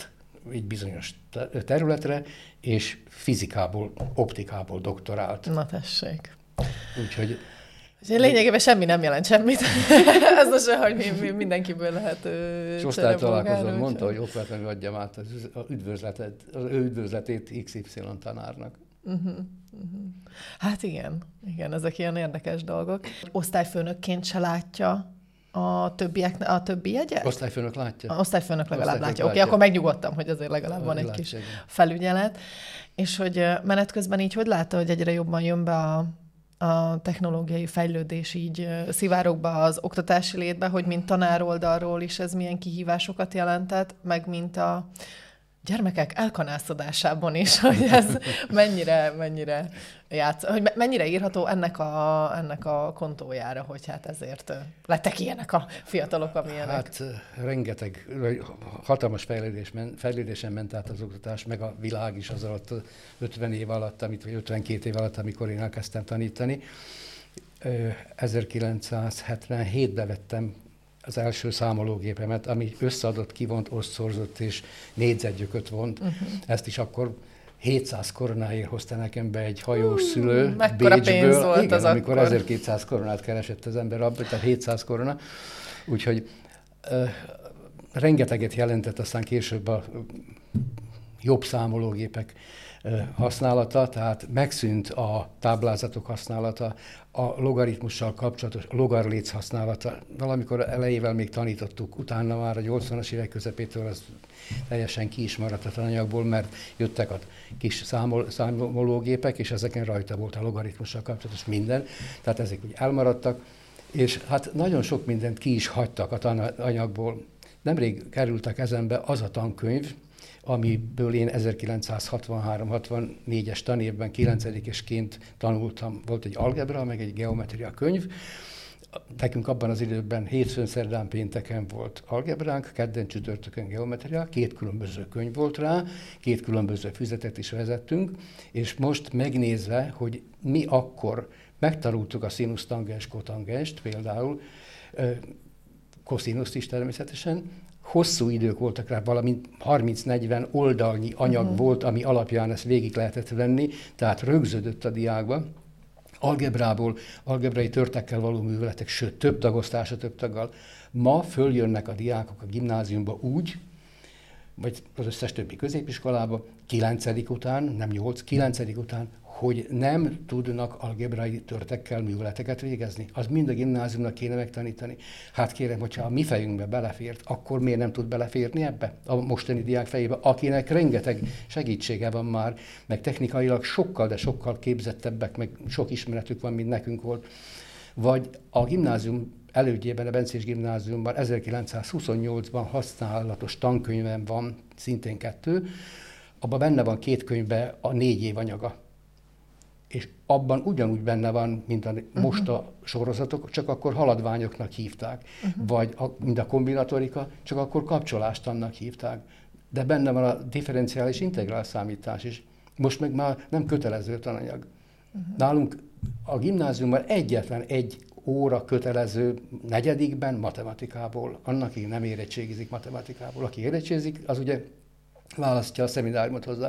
S2: egy bizonyos területre, és fizikából, optikából doktorált.
S1: Na tessék.
S2: Úgyhogy
S1: lényegében semmi nem jelent semmit. Ez az se, hogy mindenkiből lehet
S2: és osztálytalálkozón mondta, hogy okvetlenül adjam át az ő üdvözletét XY tanárnak.
S1: Hát igen, ezek ilyen érdekes dolgok. Osztályfőnökként se látja a többi jegyet?
S2: Osztályfőnök látja.
S1: A osztályfőnök legalább látja. Oké, akkor megnyugodtam, hogy azért legalább van egy kis felügyelet. És hogy menet közben így hogy látta, hogy egyre jobban jön be a technológiai fejlődés így szivárog be az oktatási létbe, hogy mint tanár oldalról is ez milyen kihívásokat jelentett, meg mint a gyermekek elkanászodásában is, hogy ez mennyire hogy mennyire írható ennek a kontójára, hogy hát ezért lettek ilyenek a fiatalok, amilyenek.
S2: Hát rengeteg, hatalmas fejlődésen ment át az oktatás, meg a világ is az alatt 50 év alatt, vagy 52 év alatt, amikor én elkezdtem tanítani. 1977-ben vettem az első számológépemet, ami összeadott, kivont, osztszorzott és négyzetgyököt vont. Ezt is akkor 700 koronáért hozta nekem be egy hajós szülő Bécsből. Igen, amikor 1200 koronát keresett az ember abban, tehát 700 korona. Úgyhogy rengeteget jelentett aztán később a jobb számológépek használata, tehát megszűnt a táblázatok használata, a logaritmussal kapcsolatos logarléc használata. Valamikor elejével még tanítottuk, utána már a 80-as évek közepétől az teljesen ki is maradt a tananyagból, mert jöttek a kis számológépek, és ezeken rajta volt a logaritmussal kapcsolatos minden, tehát ezek úgy elmaradtak, és hát nagyon sok mindent ki is hagytak a tananyagból. Nemrég került a kezembe az a tankönyv, amiből én 1963-64-es tanévben 9-esként tanultam. Volt egy algebra, meg egy geometria könyv. Nekünk abban az időben hétfőn, szerdán, pénteken volt algebránk, kedden, csütörtökön geometria, 2 különböző könyv volt rá, 2 különböző füzetet is vezettünk, és most megnézve, hogy mi akkor megtanultuk a színusz, tangens, kotangenst például, koszínuszt is természetesen, hosszú idők voltak rá, valami 30-40 oldalnyi anyag volt, ami alapján ezt végig lehetett venni, tehát rögződött a diákba. Algebrából, algebrai törtekkel való műveletek, sőt, több tagosztása több taggal. Ma följönnek a diákok a gimnáziumba úgy, vagy az összes többi középiskolába, 9. után, nem 8, 9. után, hogy nem tudnak algebrai törtekkel műveleteket végezni. Az mind a gimnáziumnak kéne megtanítani. Hát kérem, hogyha a mi fejünkbe belefért, akkor miért nem tud beleférni ebbe a mostani diák fejébe, akinek rengeteg segítsége van már, meg technikailag sokkal, de sokkal képzettebbek, meg sok ismeretük van, mint nekünk volt. Vagy a gimnázium elődjében, a Bencés gimnáziumban 1928-ban használatos tankönyvem van, szintén 2, abban benne van 2 könyvben a 4 év anyaga. És abban ugyanúgy benne van, mint most a sorozatok, csak akkor haladványoknak hívták. Vagy mint a kombinatorika, csak akkor kapcsolástannak hívták. De benne van a differenciális integrál számítás is. Most meg már nem kötelező tananyag. Nálunk a gimnáziumban egyetlen 1 óra kötelező 4. matematikából. Annak, aki nem érettségizik matematikából. Aki érettségizik, az ugye választja a szemináriumot hozzá.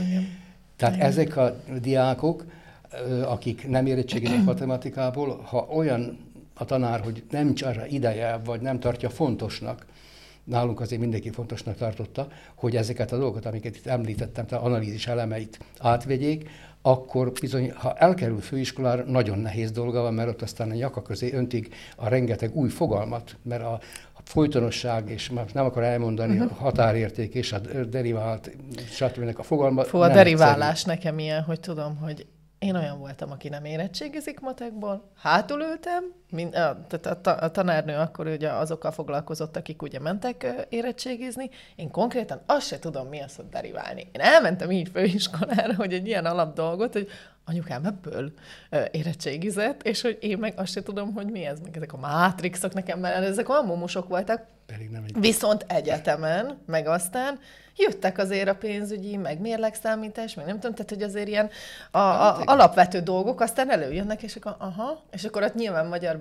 S2: Tehát ezek a diákok, akik nem érettségizik matematikából, ha olyan a tanár, hogy nincs arra ideje, vagy nem tartja fontosnak, nálunk azért mindenki fontosnak tartotta, hogy ezeket a dolgokat, amiket itt említettem, tehát analízis elemeit átvegyék, akkor bizony, ha elkerül főiskolára, nagyon nehéz dolga van, mert ott aztán a nyaka közé öntik a rengeteg új fogalmat, mert a folytonosság, és már nem akar elmondani a határérték és a derivált, stb. A fogalma.
S1: A deriválás nekem ilyen, hogy tudom, hogy én olyan voltam, aki nem érettségizik matekból, hátul ültem, tehát a tanárnő akkor ugye azokkal foglalkozott, akik ugye mentek érettségizni, én konkrétan azt se tudom, mi az, hogy deriválni. Én elmentem így főiskolára, hogy egy ilyen alapdolgot, hogy anyukám ebből érettségizett, és hogy én meg azt se tudom, hogy mi ez, meg ezek a mátrixok nekem, mert ezek olyan mumusok voltak. Viszont egyetemen, meg aztán jöttek azért a pénzügyi, meg mérlegszámítás, meg nem tudom, tehát hogy azért ilyen alapvető dolgok aztán előjönnek, és akkor és akkor ott nyilván magyar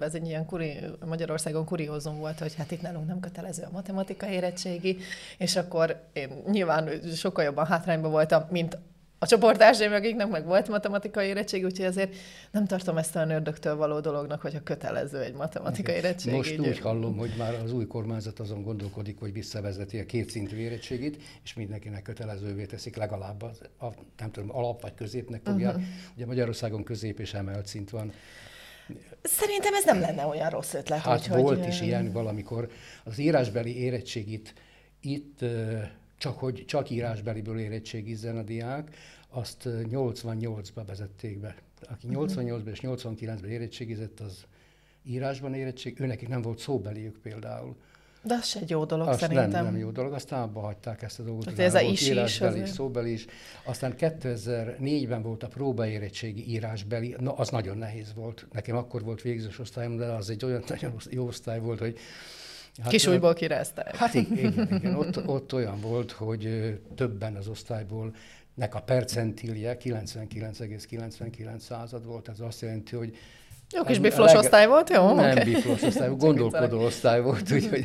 S1: évben ez egy ilyen Magyarországon kuriózum volt, hogy hát itt nálunk nem kötelező a matematika érettségi, és akkor én nyilván sokkal jobban hátrányban voltam, mint a csoporttársaim, akiknek meg volt matematikai érettség, úgyhogy azért nem tartom ezt olyan ördögtől való dolognak, hogyha kötelező egy matematikai érettség.
S2: Most úgy hallom, hogy már az új kormányzat azon gondolkodik, hogy visszavezeti a kétszintű érettségit, és mindenkinek kötelezővé teszik legalább nem tudom, alap vagy középnek fogják. Ugye Magyarországon közép és emelt szint van.
S1: Szerintem ez nem lenne olyan rossz ötlet.
S2: Hát volt is ilyen valamikor. Az írásbeli érettségit itt csak írásbeliből érettségizzen a diák, azt 88-ba vezették be. Aki 88-ban és 89-ben érettségizett, az írásban érettség, őnekik nem volt szóbeliük például.
S1: De az se egy jó dolog
S2: azt
S1: szerintem.
S2: Nem jó dolog, aztán abba hagyták ezt a dolgot.
S1: Hát ez
S2: volt
S1: írásbeli
S2: is, szóbeli is. Aztán 2004-ben volt a próbaérettségi írásbeli, az nagyon nehéz volt. Nekem akkor volt végzős osztályom, de az egy olyan nagyon jó osztály volt, hogy
S1: Kisújból kirázták.
S2: Hát igen. Ott olyan volt, hogy többen az osztályból nek a percentilje 99,99% volt. Ez azt jelenti, hogy...
S1: Jó kis biflos osztály volt, jó?
S2: Nem biflos osztály, gondolkodó osztály volt, úgyhogy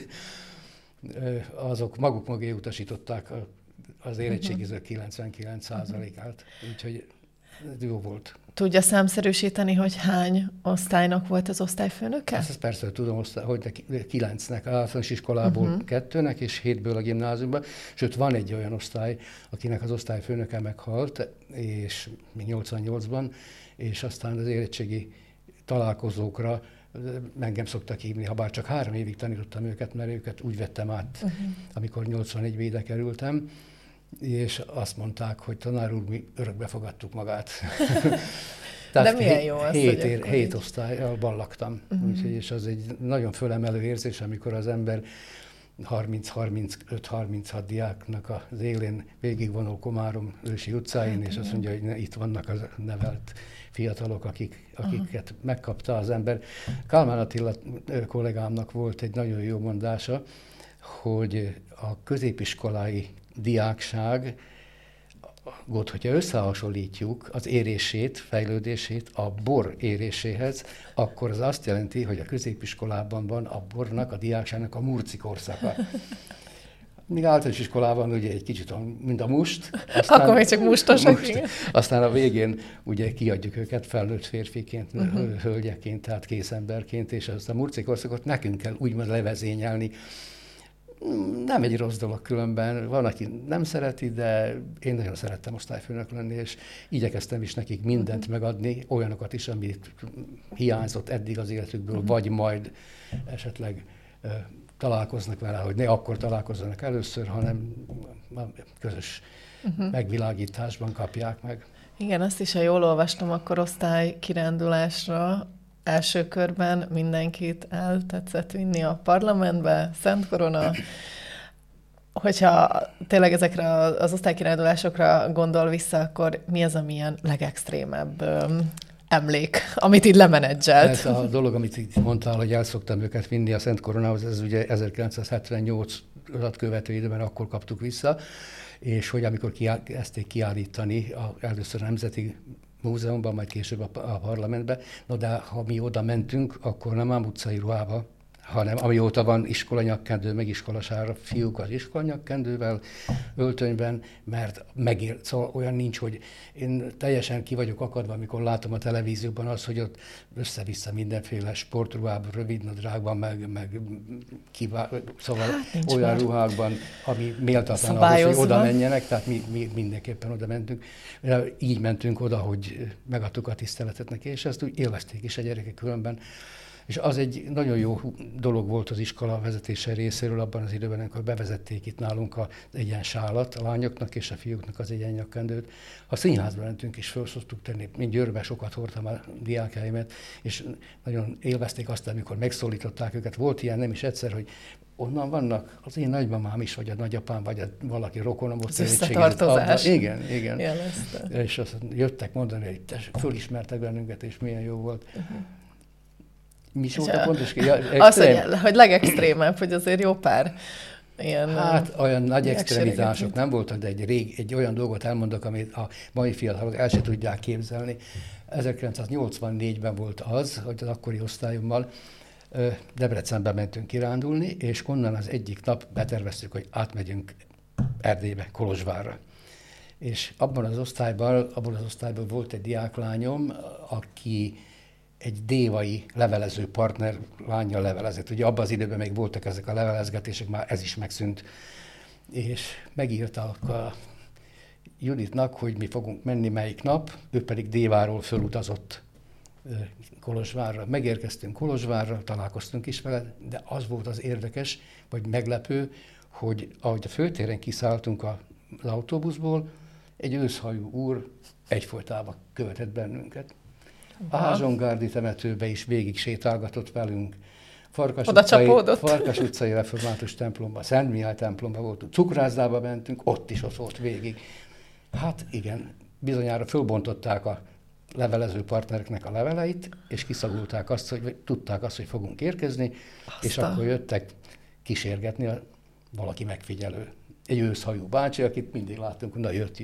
S2: azok maguk mögé utasították az érettségizők 99%-át. Úgyhogy jó volt.
S1: Tudja számszerűsíteni, hogy hány osztálynak volt az osztályfőnöke?
S2: Ezt persze tudom, hogy 9-nek, általános iskolából 2-nek, és 7-ből a gimnáziumban. Sőt, van egy olyan osztály, akinek az osztályfőnöke meghalt, és 88-ban, és aztán az érettségi találkozókra engem szoktak hívni, ha bár csak 3 évig tanítottam őket, mert őket úgy vettem át, amikor 84-be ide kerültem, és azt mondták, hogy tanár úr, mi örökbe fogadtuk magát. Tehát
S1: de milyen jó az,
S2: 7 osztályjal ballagtam. Úgyhogy, és az egy nagyon fölemelő érzés, amikor az ember 30-35-36 diáknak az élén végigvonul Komárom ősi utcáin, és azt mondja, hogy itt vannak az nevelt fiatalok, akiket megkapta az ember. Kálmán Attila kollégámnak volt egy nagyon jó mondása, hogy a középiskolai diákság, hogyha összehasonlítjuk az érését, fejlődését a bor éréséhez, akkor az azt jelenti, hogy a középiskolában van a bornak, a diákságnak a murci korszaka. Míg általános iskolában ugye egy kicsit mint a must.
S1: Akkor még csak mustosak.
S2: Aztán a végén ugye kiadjuk őket felnőtt férfiként, hölgyeként, tehát készemberként, és azt a murci korszakot nekünk kell úgymond levezényelni. Nem egy rossz dolog különben, van, aki nem szereti, de én nagyon szerettem osztályfőnök lenni, és igyekeztem is nekik mindent megadni, olyanokat is, amit hiányzott eddig az életükből, vagy majd esetleg találkoznak vele, hogy ne akkor találkozzanak először, hanem közös megvilágításban kapják meg.
S1: Igen, azt is, ha jól olvastam, akkor osztálykirándulásra első körben mindenkit el tetszett vinni a parlamentbe, Szent Korona. Hogyha tényleg ezekre az osztálykirándulásokra gondol vissza, akkor mi az, ami ilyen legextrémebb emlék, amit így lemenedzselt?
S2: Ez a dolog, amit itt mondtál, hogy el szoktam őket vinni a Szent Koronához, ez ugye 1978-at követő időben akkor kaptuk vissza, és hogy amikor kezdték kiállítani először a Nemzeti Múzeumban, majd később a parlamentbe, no de ha mi oda mentünk, akkor nem ám utcai ruhába, hanem amióta van iskolanyakkendő, meg iskolasára, fiúk az iskolanyakkendővel, öltönyben, mert szóval olyan nincs, hogy én teljesen ki vagyok akadva, amikor látom a televízióban az, hogy ott össze-vissza mindenféle sportruhában, rövidnadrágban, meg szóval hát olyan már ruhákban, ami méltatlan ahhoz, hogy oda menjenek, tehát mi mindenképpen oda mentünk. Így mentünk oda, hogy megadtuk a tiszteletet neki, és ezt úgy élvezték is a gyerekek különben. És az egy nagyon jó dolog volt az iskola vezetése részéről abban az időben, amikor bevezették itt nálunk az egyensálat a lányoknak és a fiúknak az egyennyakkendőt. A színházba mentünk és föl szoktuk tenni. Én Győrben sokat hordtam a diákjaimat, és nagyon élvezték azt, amikor megszólították őket. Volt ilyen nem is egyszer, hogy onnan vannak, az én nagymamám is, vagy a nagyapám, vagy valaki rokonom ott.
S1: Az összetartozás.
S2: Igen.
S1: Jelezte.
S2: És azt jöttek mondani, hogy fölismertek bennünket, és milyen jó volt. Mi is volt a pontos?
S1: Az, hogy legextrémebb, hogy azért jó pár ilyen...
S2: Hát olyan nagy extremitások
S1: mint...
S2: nem voltak, de egy olyan dolgot elmondok, amit a mai fiatalok el se tudják képzelni. 1984-ben volt az, hogy az akkori osztályommal Debrecenbe mentünk kirándulni, és onnan az egyik nap beterveztük, hogy átmegyünk Erdélybe, Kolozsvárra. És abban az osztályban volt egy diáklányom, aki egy dévai levelező partner lánnyal levelezett. Ugye abban az időben még voltak ezek a levelezgetések, már ez is megszűnt. És megírtak a Juditnak, hogy mi fogunk menni melyik nap, ő pedig Déváról fölutazott Kolozsvárra. Megérkeztünk Kolozsvárra, találkoztunk is vele, de az volt az érdekes, vagy meglepő, hogy ahogy a főtéren kiszálltunk az autóbuszból, egy őszhajú úr egyfolytában követett bennünket. A Házsongárdi temetőbe is végig sétálgatott velünk. Farkas utcai református templomba, Szent Mihály templomba voltunk, Cukrászdába mentünk, ott volt végig. Hát igen, bizonyára fölbontották a levelező partnereknek a leveleit, és kiszagolták azt, hogy tudták azt, hogy fogunk érkezni, és akkor jöttek kísérgetni valaki megfigyelő. Egy őszhajú bácsi, akit mindig láttunk, hogy na jött.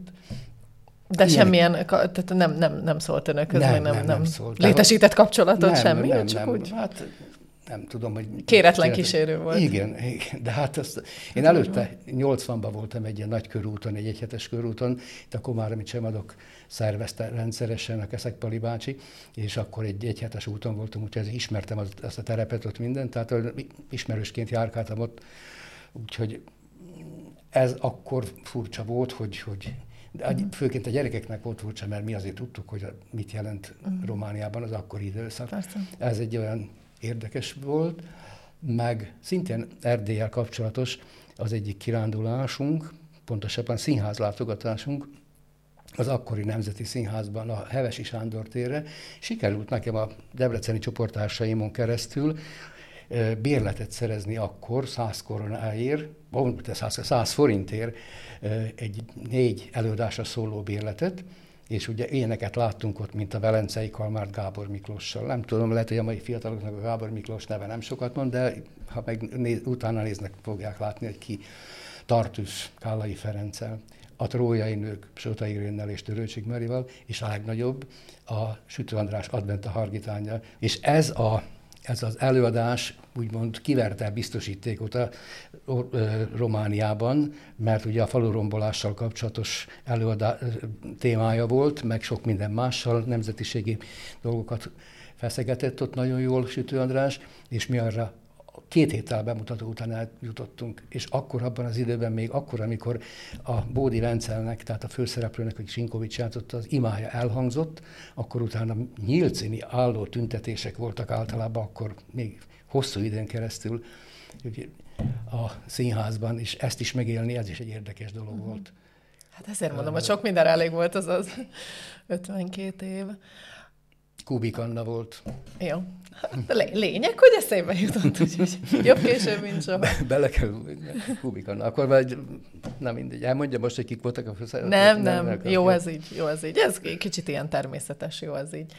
S1: De semmilyen, tehát nem szólt önökhöz, nem szólt. Létesített kapcsolatot, semmi?
S2: Csak úgy. Hát nem tudom, hogy...
S1: Kéretlen kísérő volt.
S2: Igen, de hát én előtte 80-ban voltam egy ilyen nagy körúton, egy egyhetes körúton, itt a Komáromi Csemadok szervezte rendszeresen a Keszek-Pali bácsi, és akkor egy egyhetes úton voltam, úgyhogy ismertem azt a terepet ott mindent, tehát ismerősként járkáltam ott, úgyhogy ez akkor furcsa volt, hogy de főként a gyerekeknek volt furcsa, mert mi azért tudtuk, hogy mit jelent Romániában az akkori időszak. Persze. Ez egy olyan érdekes volt, meg szintén Erdéllyel kapcsolatos az egyik kirándulásunk, pontosabban színházlátogatásunk, az akkori Nemzeti Színházban a Hevesi Sándor térre. Sikerült nekem a debreceni csoporttársaimon keresztül bérletet szerezni akkor 100 koronáért, 100 forintért egy 4 előadásra szóló bérletet, és ugye ilyeneket láttunk ott, mint a velencei Kalmárt Gábor Miklóssal. Nem tudom, lehet, hogy a mai fiataloknak a Gábor Miklós neve nem sokat mond, de ha utána néznek, fogják látni, hogy ki Tartüs Kállai Ferenccel, a Trójai Nők Sóta Irénnel és Törőcsik Marival, és a legnagyobb a Sütő András Advent a Hargitánnyal. És ez az előadás úgymond kiverte a biztosítékot a Romániában, mert ugye a falurombolással kapcsolatos témája volt, meg sok minden mással, nemzetiségi dolgokat feszegetett ott nagyon jól Sütő András, és mi arra 2 héttel bemutató után eljutottunk, és akkor abban az időben még akkor, amikor a Bódi Vencelnek, tehát a főszereplőnek, aki Sinkovics játszotta, az imája elhangzott, akkor utána nyílt színi álló tüntetések voltak általában akkor még hosszú időn keresztül a színházban, és ezt is megélni, ez is egy érdekes dolog volt.
S1: Hát ezért mondom, hogy sok mindenre elég volt az 52 év.
S2: Kubik Anna volt.
S1: Jó. Lényeg, hogy eszébe jutott, úgyhogy jobb később, mint soha.
S2: Bele kell Kubik Anna. Akkor vagy, nem mindegy. Elmondja most, hogy kik voltak a
S1: főszereplők? Nem. Jó ez így. Ez kicsit ilyen természetes, jó ez így.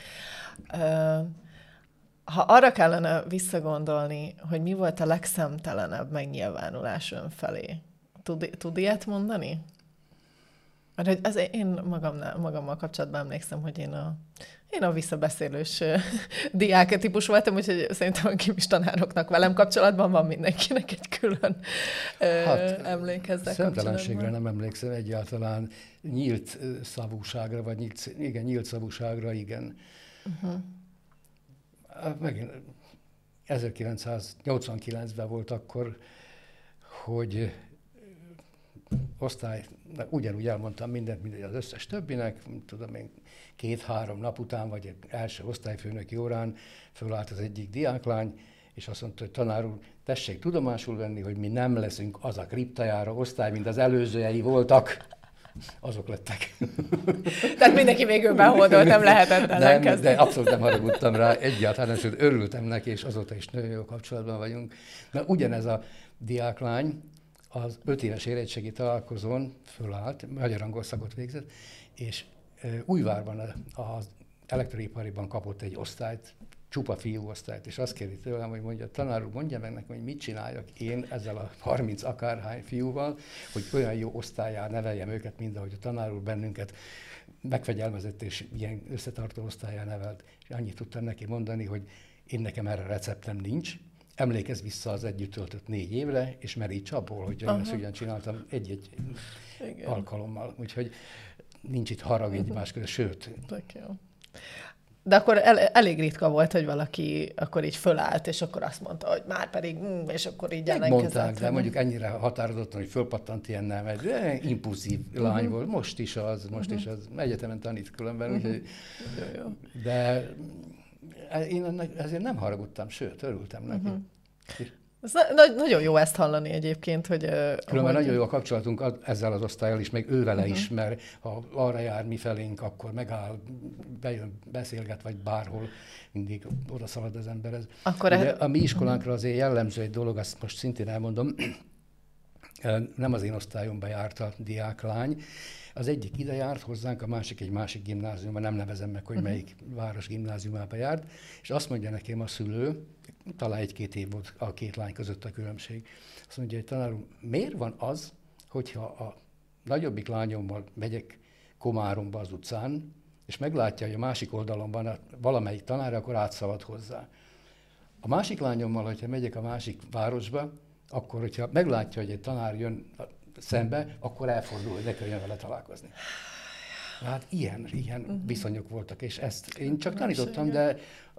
S1: Ha arra kellene visszagondolni, hogy mi volt a legszemtelenebb megnyilvánulás ön felé, tud ilyet mondani? Mert én magammal kapcsolatban emlékszem, hogy én a visszabeszélős diák típus voltam, úgyhogy szerintem a gimis tanároknak velem kapcsolatban van mindenkinek egy külön emlékezzel
S2: szemtelenségre nem emlékszem egyáltalán. Nyílt szavúságra, vagy nyílt szavúságra, igen. Megint 1989-ben volt akkor, hogy ugyanúgy elmondtam mindent az összes többinek, tudom én, 2-3 nap után, vagy első osztályfőnöki órán fölállt az egyik diáklány, és azt mondta, hogy tanár úr, tessék tudomásul venni, hogy mi nem leszünk az a kriptajára osztály, mint az előzőjei voltak. Azok lettek.
S1: Tehát mindenki végül behódolt, nem lehetett ellenkezni.
S2: De abszolút nem haragudtam rá, egyáltalán, sőt örültem neki, és azóta is nagyon jó kapcsolatban vagyunk. Na, ugyanez a diáklány az 5 éves érettségi találkozón fölállt, magyar angol szakot végzett, és Újvárban az elektroipariban kapott egy osztályt, csupa fiúosztályt, és azt kéri tőlem, hogy mondja, tanár úr, mondja meg nekem, hogy mit csináljak én ezzel a 30 akárhány fiúval, hogy olyan jó osztályá neveljem őket, mint ahogy a tanár úr bennünket megfegyelmezett és ilyen összetartó osztályá nevelt. És annyit tudtam neki mondani, hogy én nekem erre receptem nincs, emlékezz vissza az együtt töltött 4 évre, és meríts abból, hogy én ezt ugyan csináltam egy-egy alkalommal. Úgyhogy nincs itt harag egymás között, sőt.
S1: De akkor elég ritka volt, hogy valaki akkor így fölállt, és akkor azt mondta, hogy már pedig, és akkor így ellenkezett.
S2: Mondták, de mondjuk ennyire határozottan, hogy fölpattant ilyen nem, egy impulzív lány volt, most is az, egyetemen tanít különben, úgyhogy, de én ezért nem haragudtam, sőt, örültem neki.
S1: Ez nagyon jó ezt hallani egyébként, hogy...
S2: Különben nagyon jó a kapcsolatunk ezzel az osztállyal is, meg ővele is, mert ha arra jár mi felénk, akkor megáll, bejön, beszélget, vagy bárhol, mindig oda szalad az emberhez. Ugye, a mi iskolánkra azért jellemző egy dolog, azt most szintén elmondom, nem az én osztályomba járt a diáklány, az egyik ide járt hozzánk, a másik egy másik gimnáziumban, nem nevezem meg, hogy melyik város gimnáziumába járt, és azt mondja nekem a szülő, talán 1-2 év volt a 2 lány között a különbség. Azt mondja, hogy tanár úr, miért van az, hogyha a nagyobbik lányommal megyek Komáromba az utcán, és meglátja, hogy a másik oldalon van valamelyik tanár, akkor átszalad hozzá. A másik lányommal, hogyha megyek a másik városba, akkor, hogyha meglátja, hogy egy tanár jön szembe, akkor elfordul, hogy ne kelljen vele találkozni. Hát ilyen viszonyok voltak, és ezt én csak tanítottam, de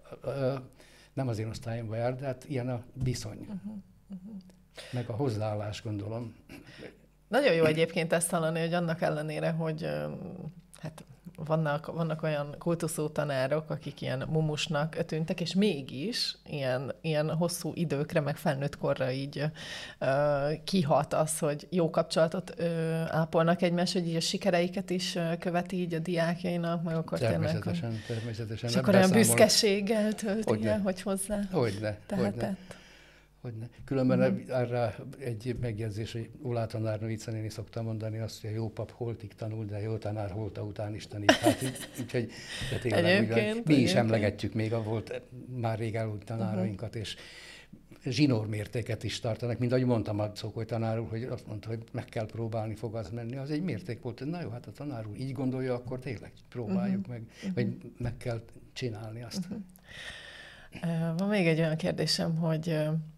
S2: nem az én osztályomba jár, de hát ilyen a viszony. Meg a hozzáállás, gondolom.
S1: Nagyon jó egyébként ezt hallani, hogy annak ellenére, hogy hát vannak olyan kultuszú tanárok, akik ilyen mumusnak tűntek, és mégis ilyen hosszú időkre, meg felnőtt korra így kihat az, hogy jó kapcsolatot ápolnak egymás, hogy így a sikereiket is követi így a diákjainak, meg akkor
S2: természetesen.
S1: És akkor olyan büszkeséggel tölti el, hogy hozzá
S2: Hogyne. Különben arra egy megjegyzés, hogy Ulá tanárnő Vicenéni szokta mondani azt, hogy a jó pap holtig tanul, de a jó tanár holta után is tanít. Hát úgyhogy mi is emlegetjük még a volt már rég elhúnyt tanárainkat, és zsinórmértéket is tartanak, mint ahogy mondtam a Szókoly tanár úr, hogy azt mondta, hogy meg kell próbálni, fog az menni. Az egy mérték volt, na jó, hát a tanár úr így gondolja, akkor tényleg próbáljuk meg, vagy meg kell csinálni azt.
S1: Van még egy olyan kérdésem, hogy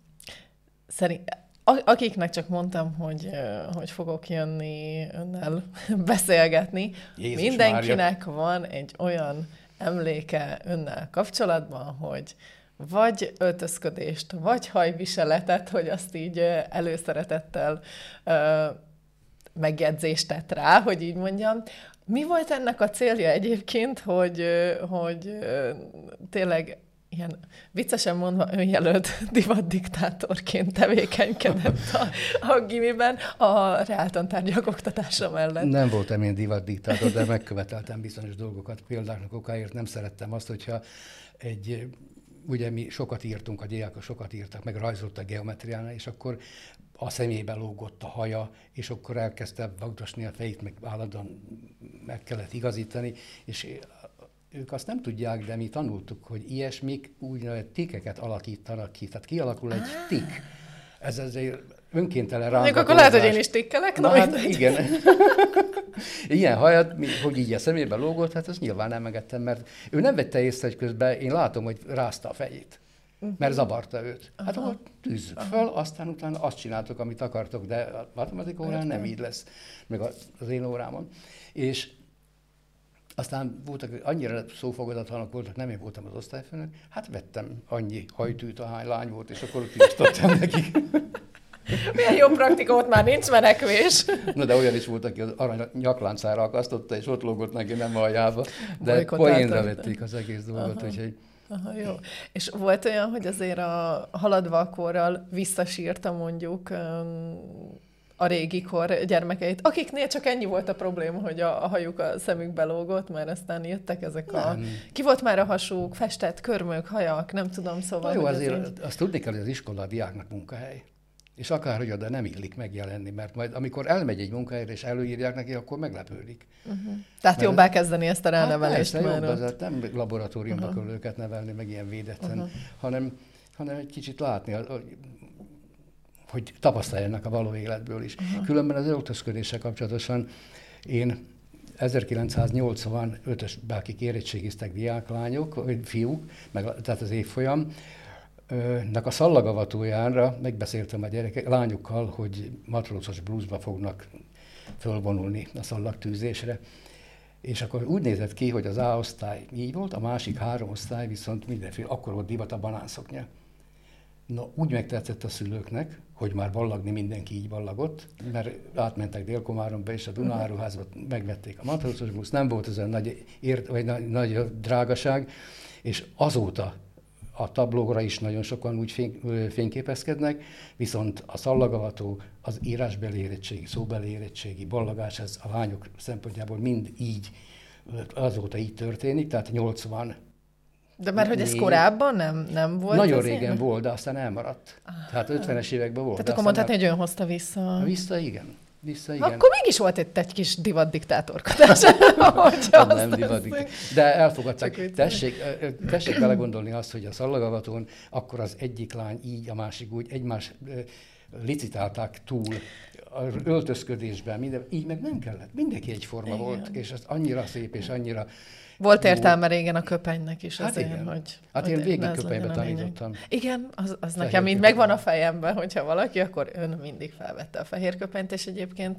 S1: akiknek csak mondtam, hogy fogok jönni önnel beszélgetni, Jézus mindenkinek Mária. Van egy olyan emléke önnel kapcsolatban, hogy vagy öltözködést, vagy hajviseletet, hogy azt így előszeretettel megjegyzést tett rá, hogy így mondjam. Mi volt ennek a célja egyébként, hogy tényleg ilyen viccesen mondva önjelölt divatdiktátorként tevékenykedett a gimiben a reáltantárgyak oktatása mellett.
S2: Nem voltam én divatdiktátor, de megköveteltem bizonyos dolgokat. Például okáért nem szerettem azt, hogyha ugye mi sokat írtunk, a diákok sokat írtak, meg rajzoltak geometriánál, és akkor a szemébe lógott a haja, és akkor elkezdte vagdosni a fejét, meg állandóan meg kellett igazítani, és ők azt nem tudják, de mi tanultuk, hogy ilyesmik úgynevezett tikkeket alakítanak ki. Tehát kialakul egy tikk. Ez azért önkéntelen rángatozás.
S1: Akkor lehet, hogy én is tikkelek.
S2: Na hát igen. Ilyen hajat, hogy így a szemébe lógott, hát azt nyilván nem engedtem, mert ő nem vette észre, hogy közben én látom, hogy rázta a fejét. Mert zavarta őt. Hát akkor tűzzük föl, aztán utána azt csináltok, amit akartok, de a matematika órán nem így lesz, meg az én órámon. És aztán voltak, annyira szófogadatlanok voltak, nem én voltam az osztályfőnök, hát vettem annyi hajtűt, ahány lány volt, és akkor kisztottam nekik.
S1: Milyen jó praktika, ott már nincs menekvés.
S2: Na de olyan is volt, aki az arany nyakláncára akasztotta, és ott lógott neki nem aljába. De poénra vették az egész dolgot, úgyhogy...
S1: Aha, jó. És volt olyan, hogy azért a haladva a korral visszasírta mondjuk a régi kor gyermekeit, akiknél csak ennyi volt a probléma, hogy a hajuk a szemükbe lógott, mert aztán jöttek ezek ki volt már a hasuk, festett körmök, hajak, nem tudom, szóval...
S2: Na jó, azért azt tudni kell, hogy az iskola a diáknak munkahely. És akárhogy oda nem illik megjelenni, mert majd amikor elmegy egy munkahelyre, és előírják neki, akkor meglepődik.
S1: Tehát jobb elkezdeni ezt a ránevelést.
S2: Hát persze, jobb, az nem laboratóriumban kell őket nevelni, meg ilyen védetten, hanem egy kicsit látni, hogy tapasztaljanak a való életből is. Különben az öltözködéssel kapcsolatosan én 1985-ösben, akik érettségiztek diáklányok, vagy fiúk, tehát az évfolyam, a szallagavatójára megbeszéltem a lányokkal, hogy matrózos blúzba fognak fölvonulni a szallagtűzésre. És akkor úgy nézett ki, hogy az A osztály így volt, a másik 3 osztály viszont mindenféle, akkor volt divat a banánszoknya. No, úgy megtetszett a szülőknek, hogy már ballagni mindenki így ballagott, mert átmentek Dél-Komáromba és a Dunaáruházba megvették a matrózos blúzt, nem volt ez a nagy drágaság, és azóta a tablóra is nagyon sokan úgy fényképezkednek, viszont a szallagavató, az írásbeli érettségi, szóbeli érettségi, ballagás, ez a lányok szempontjából mind így, azóta így történik, tehát 80.
S1: De mert hogy ez korábban nem volt?
S2: Nagyon régen volt, de aztán elmaradt. Tehát 50-es években volt.
S1: Tehát akkor mondhatni, hogy ön hozta vissza.
S2: Vissza, igen.
S1: Akkor mégis volt egy kis divatdiktátorkodás.
S2: Nem divatdiktátor. De elfogadták. Tessék belegondolni azt, hogy a szallagavatón akkor az egyik lány így, a másik úgy, egymás licitálták túl az öltözködésben, minden, így meg nem kellett. Mindenki egyforma volt, és ez annyira szép, és annyira...
S1: Volt értelme régen a köpenynek is azért,
S2: igen.
S1: hogy...
S2: Hát én végig köpenybe tanítottam.
S1: Igen, az nekem mind megvan a fejemben, hogyha valaki, akkor ön mindig felvette a fehér köpenyt, és egyébként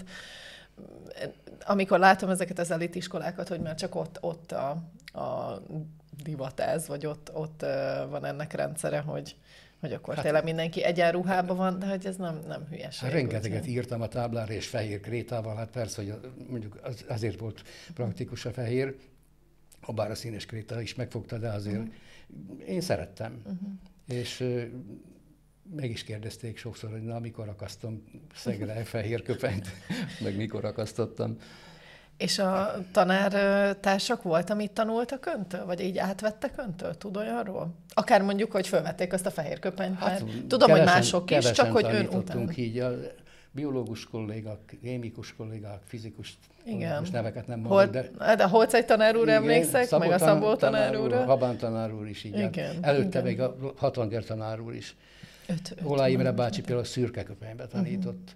S1: amikor látom ezeket az elitiskolákat, hogy már csak ott a divat ez, vagy ott van ennek rendszere, hogy akkor tényleg mindenki egyenruhában van, de hogy ez nem hülyeség.
S2: Hát rengeteget írtam a táblára, és fehér krétával, hát persze, hogy mondjuk azért volt praktikus a fehér, bár a színes kréta is megfogta, de azért én szerettem. És meg is kérdezték sokszor, hogy na, mikor akasztom szegre fehér köpenyt, meg mikor akasztottam.
S1: És a tanártársak volt, amit tanultak öntől? Vagy így átvettek öntől? Tud olyanról? Akár mondjuk, hogy fölvették azt a fehér köpenyt, mert tudom, hogy mások is, csak hogy ön után.
S2: Így a biológus kollégák, kémikus kollégák, fizikus
S1: most
S2: neveket nem mondom,
S1: de Holcai tanár úr emlékszek, meg a Szabó tanár úr.
S2: Habán tanár úr is, így. Előtte még a Hatvanger tanár úr is. Olá Imre bácsi például szürke köpenybe tanított.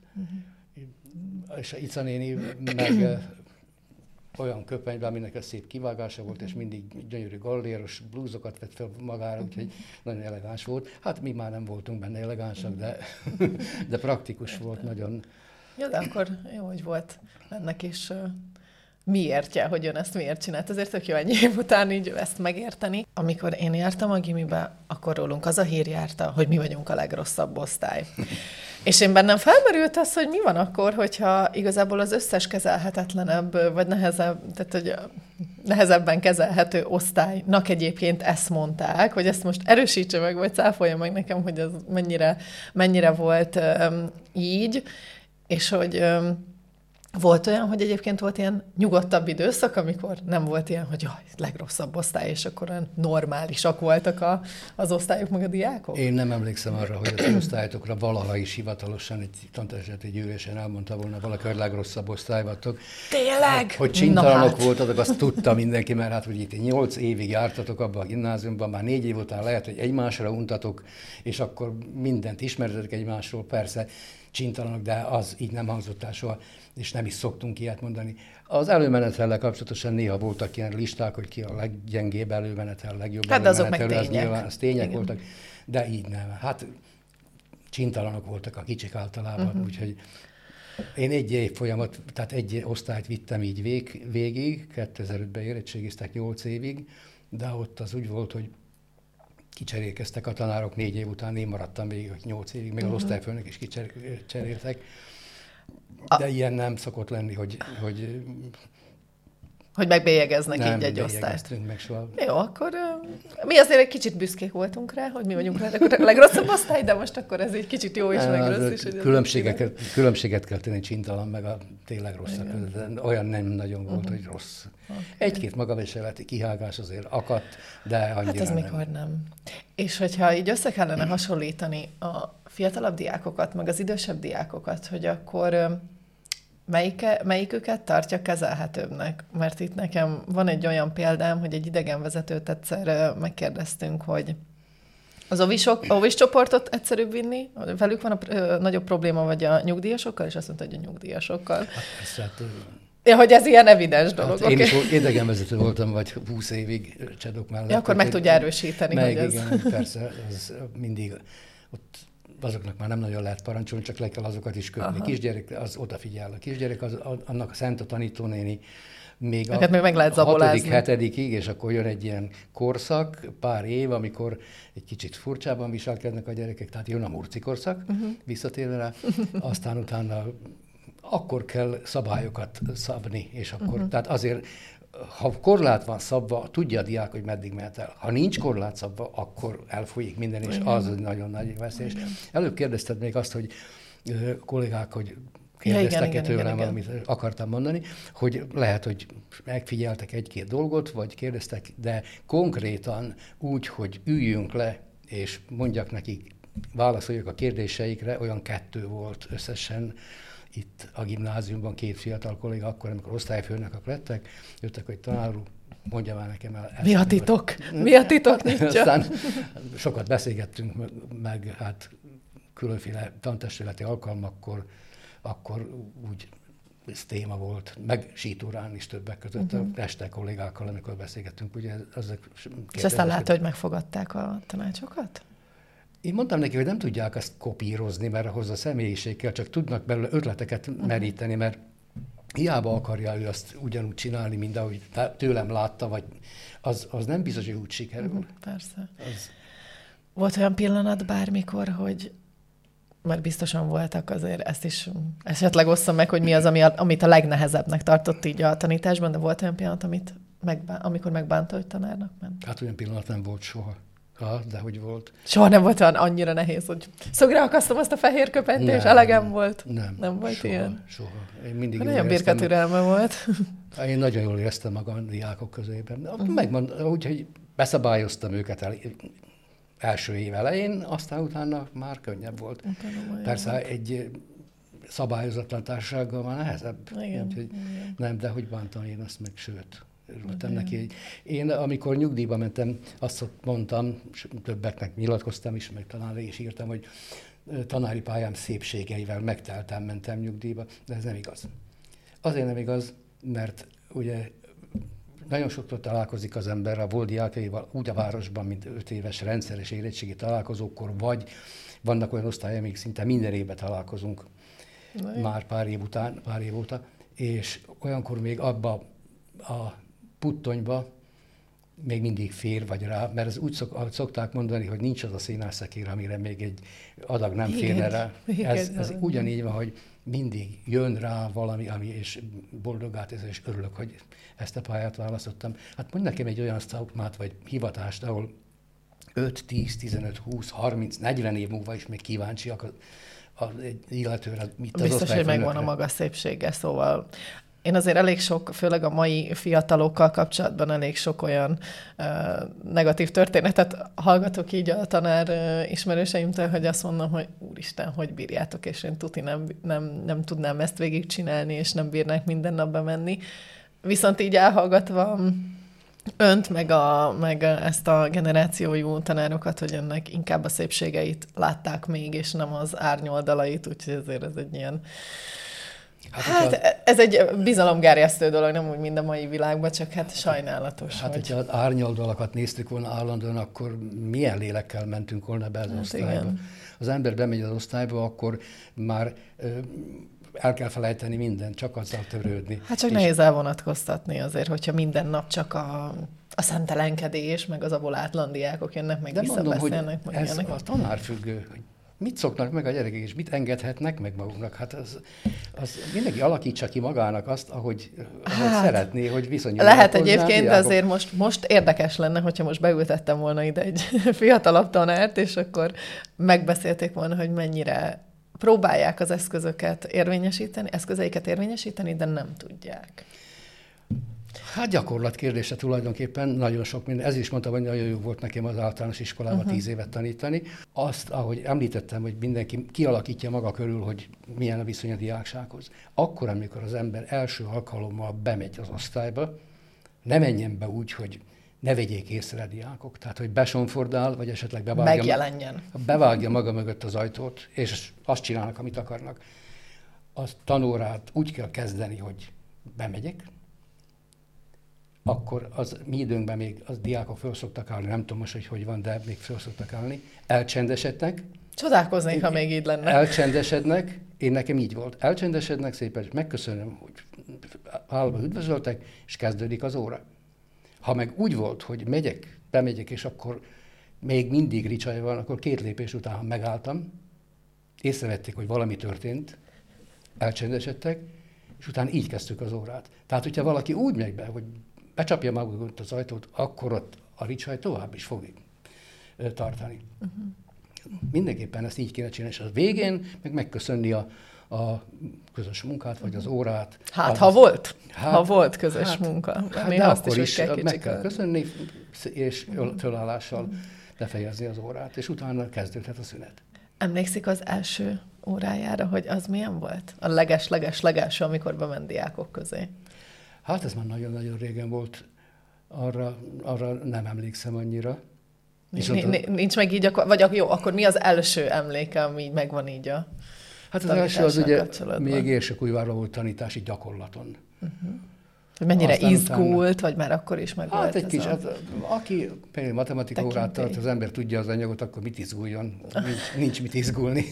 S2: És Ica néni meg olyan köpenyben, aminek a szép kivágása volt, és mindig gyönyörű galléros blúzokat vett fel magára, úgyhogy nagyon elegáns volt. Hát mi már nem voltunk benne elegánsak, de praktikus volt nagyon.
S1: Ja, de akkor jó, hogy volt ennek is miértje, hogy ön ezt miért csinált. Azért tök jó ennyi év után így ezt megérteni. Amikor én jártam a gimibe, akkor rólunk az a hír járta, hogy mi vagyunk a legrosszabb osztály. És én bennem felmerült az, hogy mi van akkor, hogyha igazából az összes kezelhetetlenebb, vagy nehezebb, tehát hogy nehezebben kezelhető osztálynak egyébként ezt mondták, hogy ezt most erősítse meg, vagy cáfolja meg nekem, hogy ez mennyire volt így, és hogy volt olyan, hogy egyébként volt ilyen nyugodtabb időszak, amikor nem volt ilyen, hogy jaj, legrosszabb osztály, és akkor olyan normálisak voltak az osztályok meg a diákok?
S2: Én nem emlékszem arra, hogy az osztályokra valaha is hivatalosan egy tantervezeti gyűlésen elmondta volna valaki, hogy legrosszabb osztály vagytok.
S1: Tényleg?
S2: Hogy csintalanok voltatok, azt tudta mindenki, mert hát, hogy itt 8 évig jártatok abba a gimnáziumban, már 4 év után lehet, hogy egymásra untatok, és akkor mindent ismertetek egymásról, persze, csintalanok, de az így nem hangzott el soha, és nem is szoktunk ilyet mondani. Az előmenetellel kapcsolatosan néha voltak ilyen listák, hogy ki a leggyengébb előmenetel, legjobb
S1: hát
S2: előmenetel,
S1: az
S2: nyilván az tények
S1: igen.
S2: voltak, de így nem. Hát csintalanok voltak a kicsik általában, úgyhogy én egy évfolyamot, tehát egy osztályt vittem így végig, 2005-ben érettségiztek 8 évig, de ott az úgy volt, hogy kicserélkeztek a tanárok 4 év után, én maradtam végig 8 évig, még az osztályfőnök is kicseréltek. De ilyen nem szokott lenni, hogy
S1: hogy megbélyegeznek
S2: nem
S1: így egy osztályt.
S2: meg soha.
S1: Jó, akkor mi azért egy kicsit büszkék voltunk rá, hogy mi vagyunk a legrosszabb osztály, de most akkor ez egy kicsit jó és meg rossz is.
S2: Különbséget kell tenni csintalan, meg a tényleg rosszak között. Olyan nem nagyon volt, hogy rossz. Okay. Egy-két magaviseleti kihágás azért akadt, de annyira
S1: hát ez
S2: nem.
S1: mikor nem. És hogyha így össze kellene hasonlítani a fiatalabb diákokat, meg az idősebb diákokat, hogy akkor melyiküket tartja kezelhetőbbnek? Mert itt nekem van egy olyan példám, hogy egy idegenvezetőt egyszer megkérdeztünk, hogy az ovis csoportot egyszerűbb vinni, velük van a nagyobb probléma, vagy a nyugdíjasokkal, és azt mondta, hogy a nyugdíjasokkal.
S2: Hát persze,
S1: ja, hogy ez ilyen evidens dolog.
S2: Hát én is idegenvezető voltam, vagy 20 évig Csedok mellett.
S1: Ja, akkor meg tudja erősíteni, hogy ez...
S2: Igen, persze, ez mindig ott azoknak már nem nagyon lehet parancsolni, csak le kell azokat is kötni. A kisgyerek az odafigyel. A kisgyerek annak a szent a tanítónéni még a
S1: meg lehet
S2: 6.-7. és akkor jön egy ilyen korszak, pár év, amikor egy kicsit furcsában viselkednek a gyerekek, tehát jön a murci korszak, visszatérve rá, aztán utána akkor kell szabályokat szabni, és akkor, tehát azért, ha korlát van szabva, tudja a diák, hogy meddig mehet el. Ha nincs korlát szabva, akkor elfolyik minden, és az nagyon nagy veszély. Előbb kérdezted még azt, hogy kollégák, hogy kérdeztek-e tőlem valamit, akartam mondani, hogy lehet, hogy megfigyeltek egy-két dolgot, vagy kérdeztek, de konkrétan úgy, hogy üljünk le, és mondjak nekik, válaszoljak a kérdéseikre, olyan 2 volt összesen itt a gimnáziumban, 2 fiatal kolléga, akkor, amikor osztályfőnökök lettek, jöttek, hogy tanár úr, mondja már nekem el.
S1: Mi a titok? Mi a titok?
S2: Aztán sokat beszélgettünk, meg hát különféle tantestületi alkalmakkor, akkor úgy ez téma volt, meg sítórán is többek között, a este kollégákkal, amikor beszélgettünk, ugye ezek...
S1: És aztán látod, hogy megfogadták a tanácsokat?
S2: Én mondtam neki, hogy nem tudják azt kopírozni, mert ahhoz a személyiség kell, csak tudnak belőle ötleteket meríteni, mert hiába akarja ő azt ugyanúgy csinálni, mint ahogy tőlem látta, vagy az nem biztos, hogy úgy sikerül.
S1: Persze. Volt olyan pillanat bármikor, hogy mert biztosan voltak azért, ezt is esetleg osszam meg, hogy mi az, amit a legnehezebbnek tartott így a tanításban, de volt olyan pillanat, amikor megbánta, hogy tanárnak ment?
S2: Hát olyan pillanat nem volt soha. De hogy volt.
S1: Soha nem volt olyan annyira nehéz, hogy szögre akasztom azt a fehér köpenyt, és elegem volt.
S2: Nem
S1: volt
S2: soha,
S1: ilyen?
S2: Soha. Én mindig
S1: nagyon birkatürelme volt.
S2: Én nagyon jól éreztem magam a diákok közében. Megmondom, úgyhogy beszabályoztam őket első év elején, aztán utána már könnyebb volt. Persze egy szabályozatlan társasággal már nehezebb.
S1: Igen,
S2: úgyhogy
S1: igen.
S2: Nem, de hogy bántam én azt meg, sőt. Örültem neki. Én, amikor nyugdíjba mentem, azt mondtam, többeknek nyilatkoztam is, meg talán is írtam, hogy tanári pályám szépségeivel megteltem, mentem nyugdíjba, de ez nem igaz. Azért nem igaz, mert ugye nagyon sokszor találkozik az ember a volt diákjaival úgy a városban, mint 5 éves rendszeres érettségi találkozókor, vagy vannak olyan osztályok, amik szinte minden évben találkozunk, már pár év óta, és olyankor még abba a puttonyba még mindig fér vagy rá, mert ez úgy szokták mondani, hogy nincs az a színászekér, amire még egy adag nem férne rá. Ez ugyanígy van, hogy mindig jön rá valami, és boldogát tesz, és örülök, hogy ezt a pályát választottam. Hát mondj nekem egy olyan szakmát, vagy hivatást, ahol 5, 10, 15, 20, 30, 40 év múlva is még kíváncsiak az illetőre, mit az
S1: biztos, hogy megvan a maga szépsége, szóval én azért elég sok, főleg a mai fiatalokkal kapcsolatban elég sok olyan negatív történetet hallgatok így a tanár ismerőseimtől, hogy azt mondom, hogy úristen, hogy bírjátok, és én tuti nem tudnám ezt végigcsinálni, és nem bírnák minden nap bemenni. Viszont így elhallgatva önt, meg ezt a generációjú tanárokat, hogy ennek inkább a szépségeit látták még, és nem az árnyoldalait, úgyhogy ezért ez egy ilyen... Hát ez egy bizalomgerjesztő dolog, nem úgy, mint a mai világban, csak hát sajnálatos.
S2: Hát, hogyha az árnyoldalakat néztük volna állandóan, akkor milyen lélekkel mentünk volna be az osztályba. Igen. Az ember bemegy az osztályba, akkor már el kell felejteni mindent, csak azzal törődni.
S1: Hát csak nehéz elvonatkoztatni azért, hogyha minden nap csak a szentelenkedés, meg az abból átlan diákok jönnek, meg visszabeszélnek.
S2: De mondom, hogy ez a tanárfüggő, mit szoknak meg a gyerekek, és mit engedhetnek meg maguknak? Hát az mindenki alakítsa ki magának azt, ahogy szeretné, hogy viszonyuljanak.
S1: Lehet egyébként, de azért most érdekes lenne, hogyha most beültettem volna ide egy fiatalabb tanárt, és akkor megbeszélték volna, hogy mennyire próbálják az eszközeiket érvényesíteni, de nem tudják.
S2: Hát gyakorlat kérdése tulajdonképpen nagyon sok minden. Ez is mondtam, hogy nagyon jó volt nekem az általános iskolában 10 évet tanítani. Azt, ahogy említettem, hogy mindenki kialakítja maga körül, hogy milyen a viszony a diáksághoz. Akkor, amikor az ember első alkalommal bemegy az osztályba, ne menjen be úgy, hogy ne vegyék észre a diákok. Tehát, hogy besonfordál, vagy esetleg bevágja maga mögött az ajtót, és azt csinálnak, amit akarnak. A tanórát úgy kell kezdeni, hogy bemegyek, akkor az mi időnkben még az diákok föl szoktak állni, nem tudom most, hogy van, de még föl szoktak állni, elcsendesednek.
S1: Csodálkoznék, ha még így lenne.
S2: Elcsendesednek, nekem így volt, elcsendesednek szépen, és megköszönöm, hogy állva üdvözöltek, és kezdődik az óra. Ha meg úgy volt, hogy bemegyek, és akkor még mindig ricsaj van, akkor 2 lépés után, ha megálltam, észrevették, hogy valami történt, elcsendesedtek, és utána így kezdtük az órát. Tehát, hogyha valaki úgy megy be, hogy becsapja magukat az ajtót, akkor ott a ricsaj tovább is fog tartani. Mindenképpen ezt így kéne csinálni, és a végén megköszönni a közös munkát, vagy az órát.
S1: Ha volt közös munka.
S2: De akkor is meg kell köszönni, és fölállással befejezni az órát, és utána kezdődhet a szünet.
S1: Emlékszik az első órájára, hogy az milyen volt? A leges-legelső, amikor bement diákok közé.
S2: Hát ez már nagyon-nagyon régen volt, arra nem emlékszem annyira.
S1: Nincs meg így, vagy jó, akkor mi az első emléke, ami így megvan így a
S2: Hát az első az ugye még Érsekújvárban volt tanítási gyakorlaton.
S1: Hogy mennyire izgult, vagy már akkor is meg volt
S2: egy kis, aki például matematika órát tart, az ember tudja az anyagot, akkor mit izguljon? Nincs mit izgulni.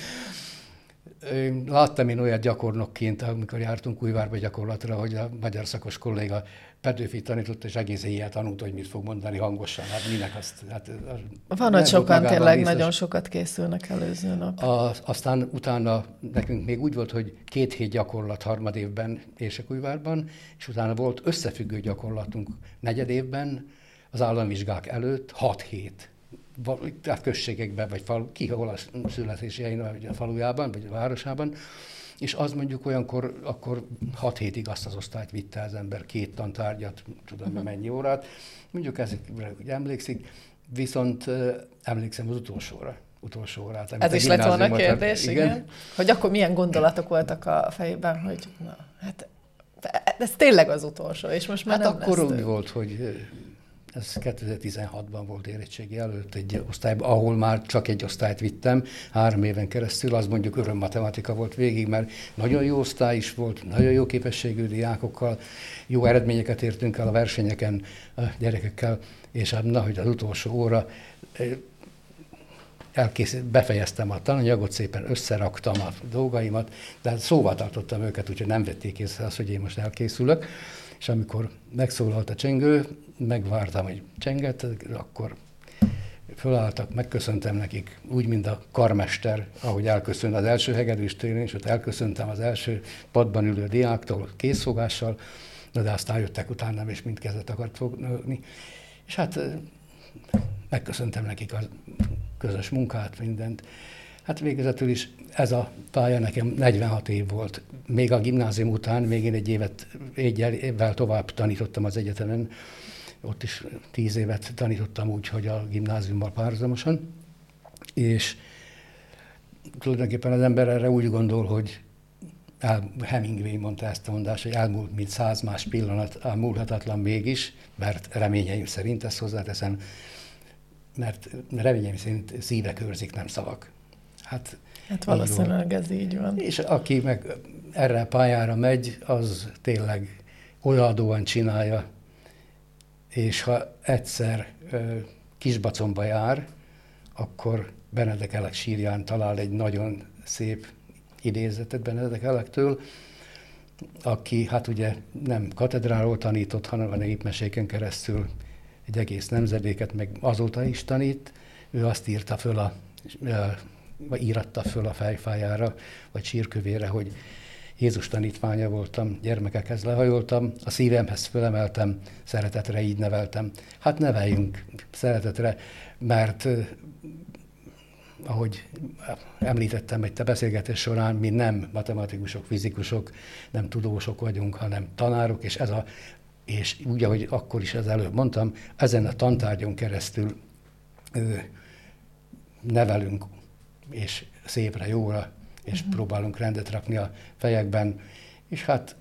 S2: Láttam én olyat gyakornokként, amikor jártunk Újvárba gyakorlatra, hogy a magyar szakos kolléga Petőfit tanított, és egész éjjel tanult, hogy mit fog mondani hangosan. Hát minek azt? Hát,
S1: van, hogy sokan tényleg nagyon sokat készülnek előző nap.
S2: Aztán utána nekünk még úgy volt, hogy 2 hét gyakorlat harmadévben Érsekújvárban, és utána volt összefüggő gyakorlatunk negyedévben, az államvizsgák előtt 6 hét. Tehát községekben, vagy hol a születési helyén, vagy a falujában, vagy a városában, és az mondjuk olyankor, akkor 6 hétig azt az osztályt vitte az ember, 2 tantárgyat, tudom mennyi órát, mondjuk ezekre emlékszik, viszont emlékszem az utolsó órát.
S1: Ez is lett volna a kérdés, igen. Hogy akkor milyen gondolatok voltak a fejében, hogy na, hát ez tényleg az utolsó, és most már nem
S2: akkor úgy volt, hogy ez 2016-ban volt érettségi előtt egy osztályban, ahol már csak egy osztályt vittem 3 éven keresztül, az mondjuk örömmatematika volt végig, mert nagyon jó osztály is volt, nagyon jó képességű diákokkal, jó eredményeket értünk el a versenyeken a gyerekekkel, és hogy az utolsó óra befejeztem a tananyagot, szépen összeraktam a dolgaimat, de szóval tartottam őket, úgyhogy nem vették észre azt, hogy én most elkészülök. És amikor megszólalt a csengő, megvártam, hogy csenget, akkor fölálltak, megköszöntem nekik, úgy, mint a karmester, ahogy elköszön az első hegedűstől, és ott elköszöntem az első padban ülő diáktól készfogással, de aztán jöttek utánam, és mind kezet akart fogni. És hát megköszöntem nekik a közös munkát, mindent. Hát végezetül is ez a pálya nekem 46 év volt. Még a gimnázium után, még én egy évvel tovább tanítottam az egyetemen. Ott is 10 évet tanítottam úgy, hogy a gimnáziummal párhuzamosan. És tulajdonképpen az ember erre úgy gondol, hogy Hemingway mondta ezt a mondást, hogy elmúlt, mint 100 más pillanat, múlhatatlan mégis, mert reményeim szerint, ezt hozzáteszem, mert reményeim szerint szívek őrzik, nem szavak. Hát
S1: valószínűleg ez így van.
S2: És aki meg erre a pályára megy, az tényleg odaadóan csinálja, és ha egyszer Kisbacomba jár, akkor Benedek Elek sírján talál egy nagyon szép idézetet Benedek Elektől, aki hát ugye nem katedráról tanított, hanem a népmeséken keresztül egy egész nemzedéket, meg azóta is tanít. Ő azt írta föl a vagy íratta föl a fejfájára, vagy sírkövére, hogy Jézus tanítványa voltam, gyermekekhez lehajoltam, a szívemhez fölemeltem, szeretetre így neveltem. Hát neveljünk szeretetre, mert ahogy említettem egy beszélgetés során, mi nem matematikusok, fizikusok, nem tudósok vagyunk, hanem tanárok, és úgy, ahogy akkor is előbb mondtam, ezen a tantárgyon keresztül nevelünk, és szépre, jóra, és próbálunk rendet rakni a fejekben, és hát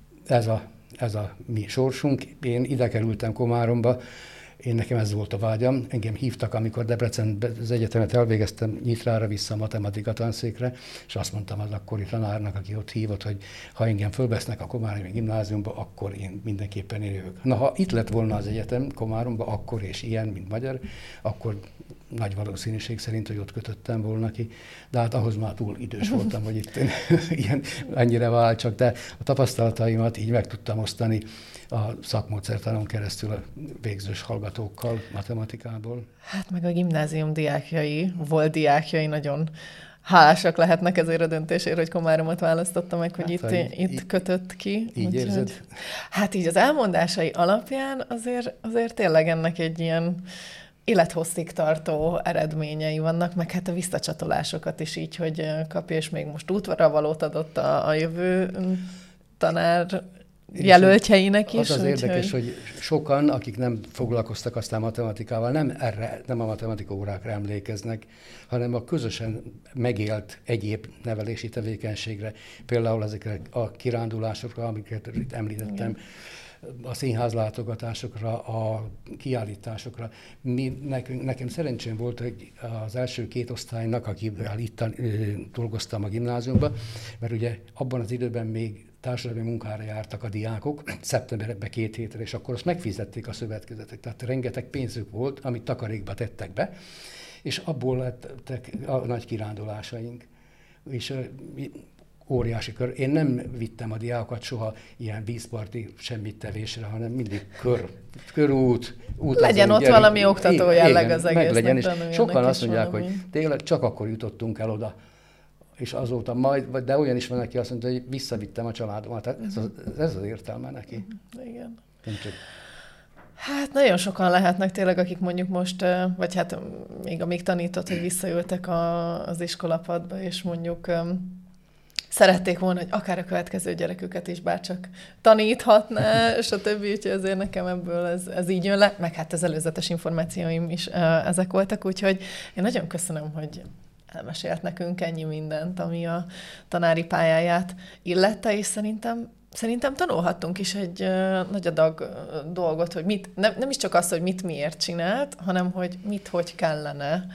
S2: ez a mi sorsunk. Én ide kerültem Komáromba, nekem ez volt a vágyam. Engem hívtak, amikor Debrecenben az egyetemet elvégeztem, Nyitrára vissza a matematika tanszékre, és azt mondtam az akkori tanárnak, aki ott hívott, hogy ha engem fölvesznek a Komáromi gimnáziumba, akkor én mindenképpen jövök. Na, ha itt lett volna az egyetem Komáromba, akkor és ilyen, mint magyar, akkor nagy valószínűség szerint, hogy ott kötöttem volna ki, de hát ahhoz már túl idős voltam, hogy itt ilyen ennyire váltsak, de a tapasztalataimat így meg tudtam osztani a szakmódszertanon keresztül a végzős hallgatókkal matematikából.
S1: Hát meg a gimnázium volt diákjai nagyon hálásak lehetnek ezért a döntésért, hogy Komáromot választotta meg, hogy itt kötött ki.
S2: Így érzed?
S1: Hát így az elmondásai alapján azért tényleg ennek egy ilyen élethosszig tartó eredményei vannak, meg hát a visszacsatolásokat is így, hogy kapja, és még most útvonalvalót adott a jövő tanár jelöltjeinek is.
S2: Az érdekes, hogy sokan, akik nem foglalkoztak aztán matematikával, nem a matematika órákra emlékeznek, hanem a közösen megélt egyéb nevelési tevékenységre, például ezekre a kirándulásokra, amiket itt említettem, igen, a színházlátogatásokra, a kiállításokra. Nekem szerencsém volt, hogy az első 2 osztálynak, akivel itt dolgoztam a gimnáziumban, mert ugye abban az időben még társadalmi munkára jártak a diákok, szeptemberben 2 hétre, és akkor azt megfizették a szövetkezetek. Tehát rengeteg pénzük volt, amit takarékba tettek be, és abból lettek a nagy kirándulásaink. És óriási kör. Én nem vittem a diákokat soha ilyen vízparti semmit tevésre, hanem mindig körút,
S1: legyen ott valami oktató jelleg az egésznek.
S2: Legyen, és sokan azt mondják, hogy tényleg csak akkor jutottunk el oda, és azóta de olyan is van, aki azt mondta, hogy visszavittem a családomat. Tehát ez az értelme neki.
S1: Igen.
S2: Csak...
S1: Hát nagyon sokan lehetnek tényleg, akik mondjuk most, vagy hát még amíg tanított, hogy visszajöttek az iskolapadba, és mondjuk szerették volna, hogy akár a következő gyereküket is bárcsak taníthatná, és a többi, úgyhogy azért nekem ebből ez így jön le, meg hát az előzetes információim is ezek voltak, úgyhogy én nagyon köszönöm, hogy elmesélt nekünk ennyi mindent, ami a tanári pályáját illette, és szerintem tanulhattunk is egy nagy adag dolgot, hogy nem is csak az, hogy mit miért csinált, hanem hogy hogy kellene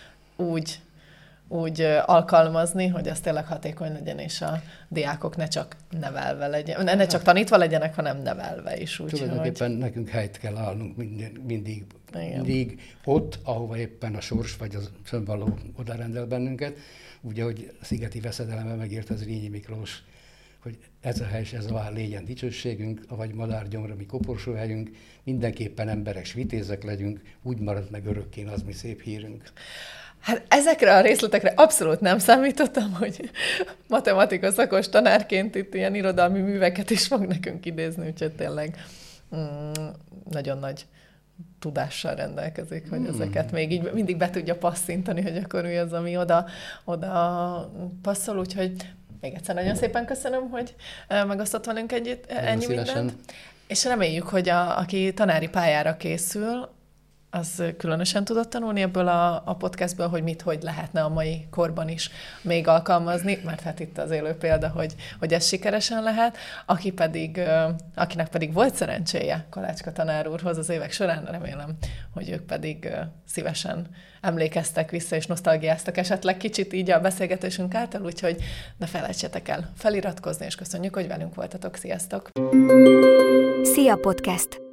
S1: úgy alkalmazni, hogy az tényleg hatékony legyen, és a diákok ne csak nevelve legyen, ne csak tanítva legyenek, hanem nevelve is.
S2: Tulajdonképpen nekünk helyt kell állnunk mindig ott, ahova éppen a sors vagy az szönvalló oda rendel bennünket. Ugye, hogy a szigeti veszedelemben megírta az Rényi Miklós, hogy ez a hely és ez a vár légyen dicsőségünk, avagy madárgyomra mi koporsóhelyünk, mindenképpen emberek, s vitézek legyünk, úgy marad meg örökkén az mi szép hírünk.
S1: Hát ezekre a részletekre abszolút nem számítottam, hogy matematika szakos tanárként itt ilyen irodalmi műveket is fog nekünk idézni, úgyhogy tényleg nagyon nagy tudással rendelkezik, hogy ezeket még így mindig be tudja passzintani, hogy akkor mi az, ami oda passzol, úgyhogy még egyszer nagyon szépen köszönöm, hogy megosztott velünk ennyi mindent. És reméljük, hogy aki tanári pályára készül, az különösen tudott tanulni ebből a podcastből, hogy hogy lehetne a mai korban is még alkalmazni, mert hát itt az élő példa, hogy ez sikeresen lehet. Akinek pedig volt szerencséje Kalácska tanár úrhoz az évek során, remélem, hogy ők pedig szívesen emlékeztek vissza, és nosztalgiáztak esetleg kicsit így a beszélgetésünk által, úgyhogy ne felejtsetek el feliratkozni, és köszönjük, hogy velünk voltatok. Sziasztok!
S3: Szia Podcast!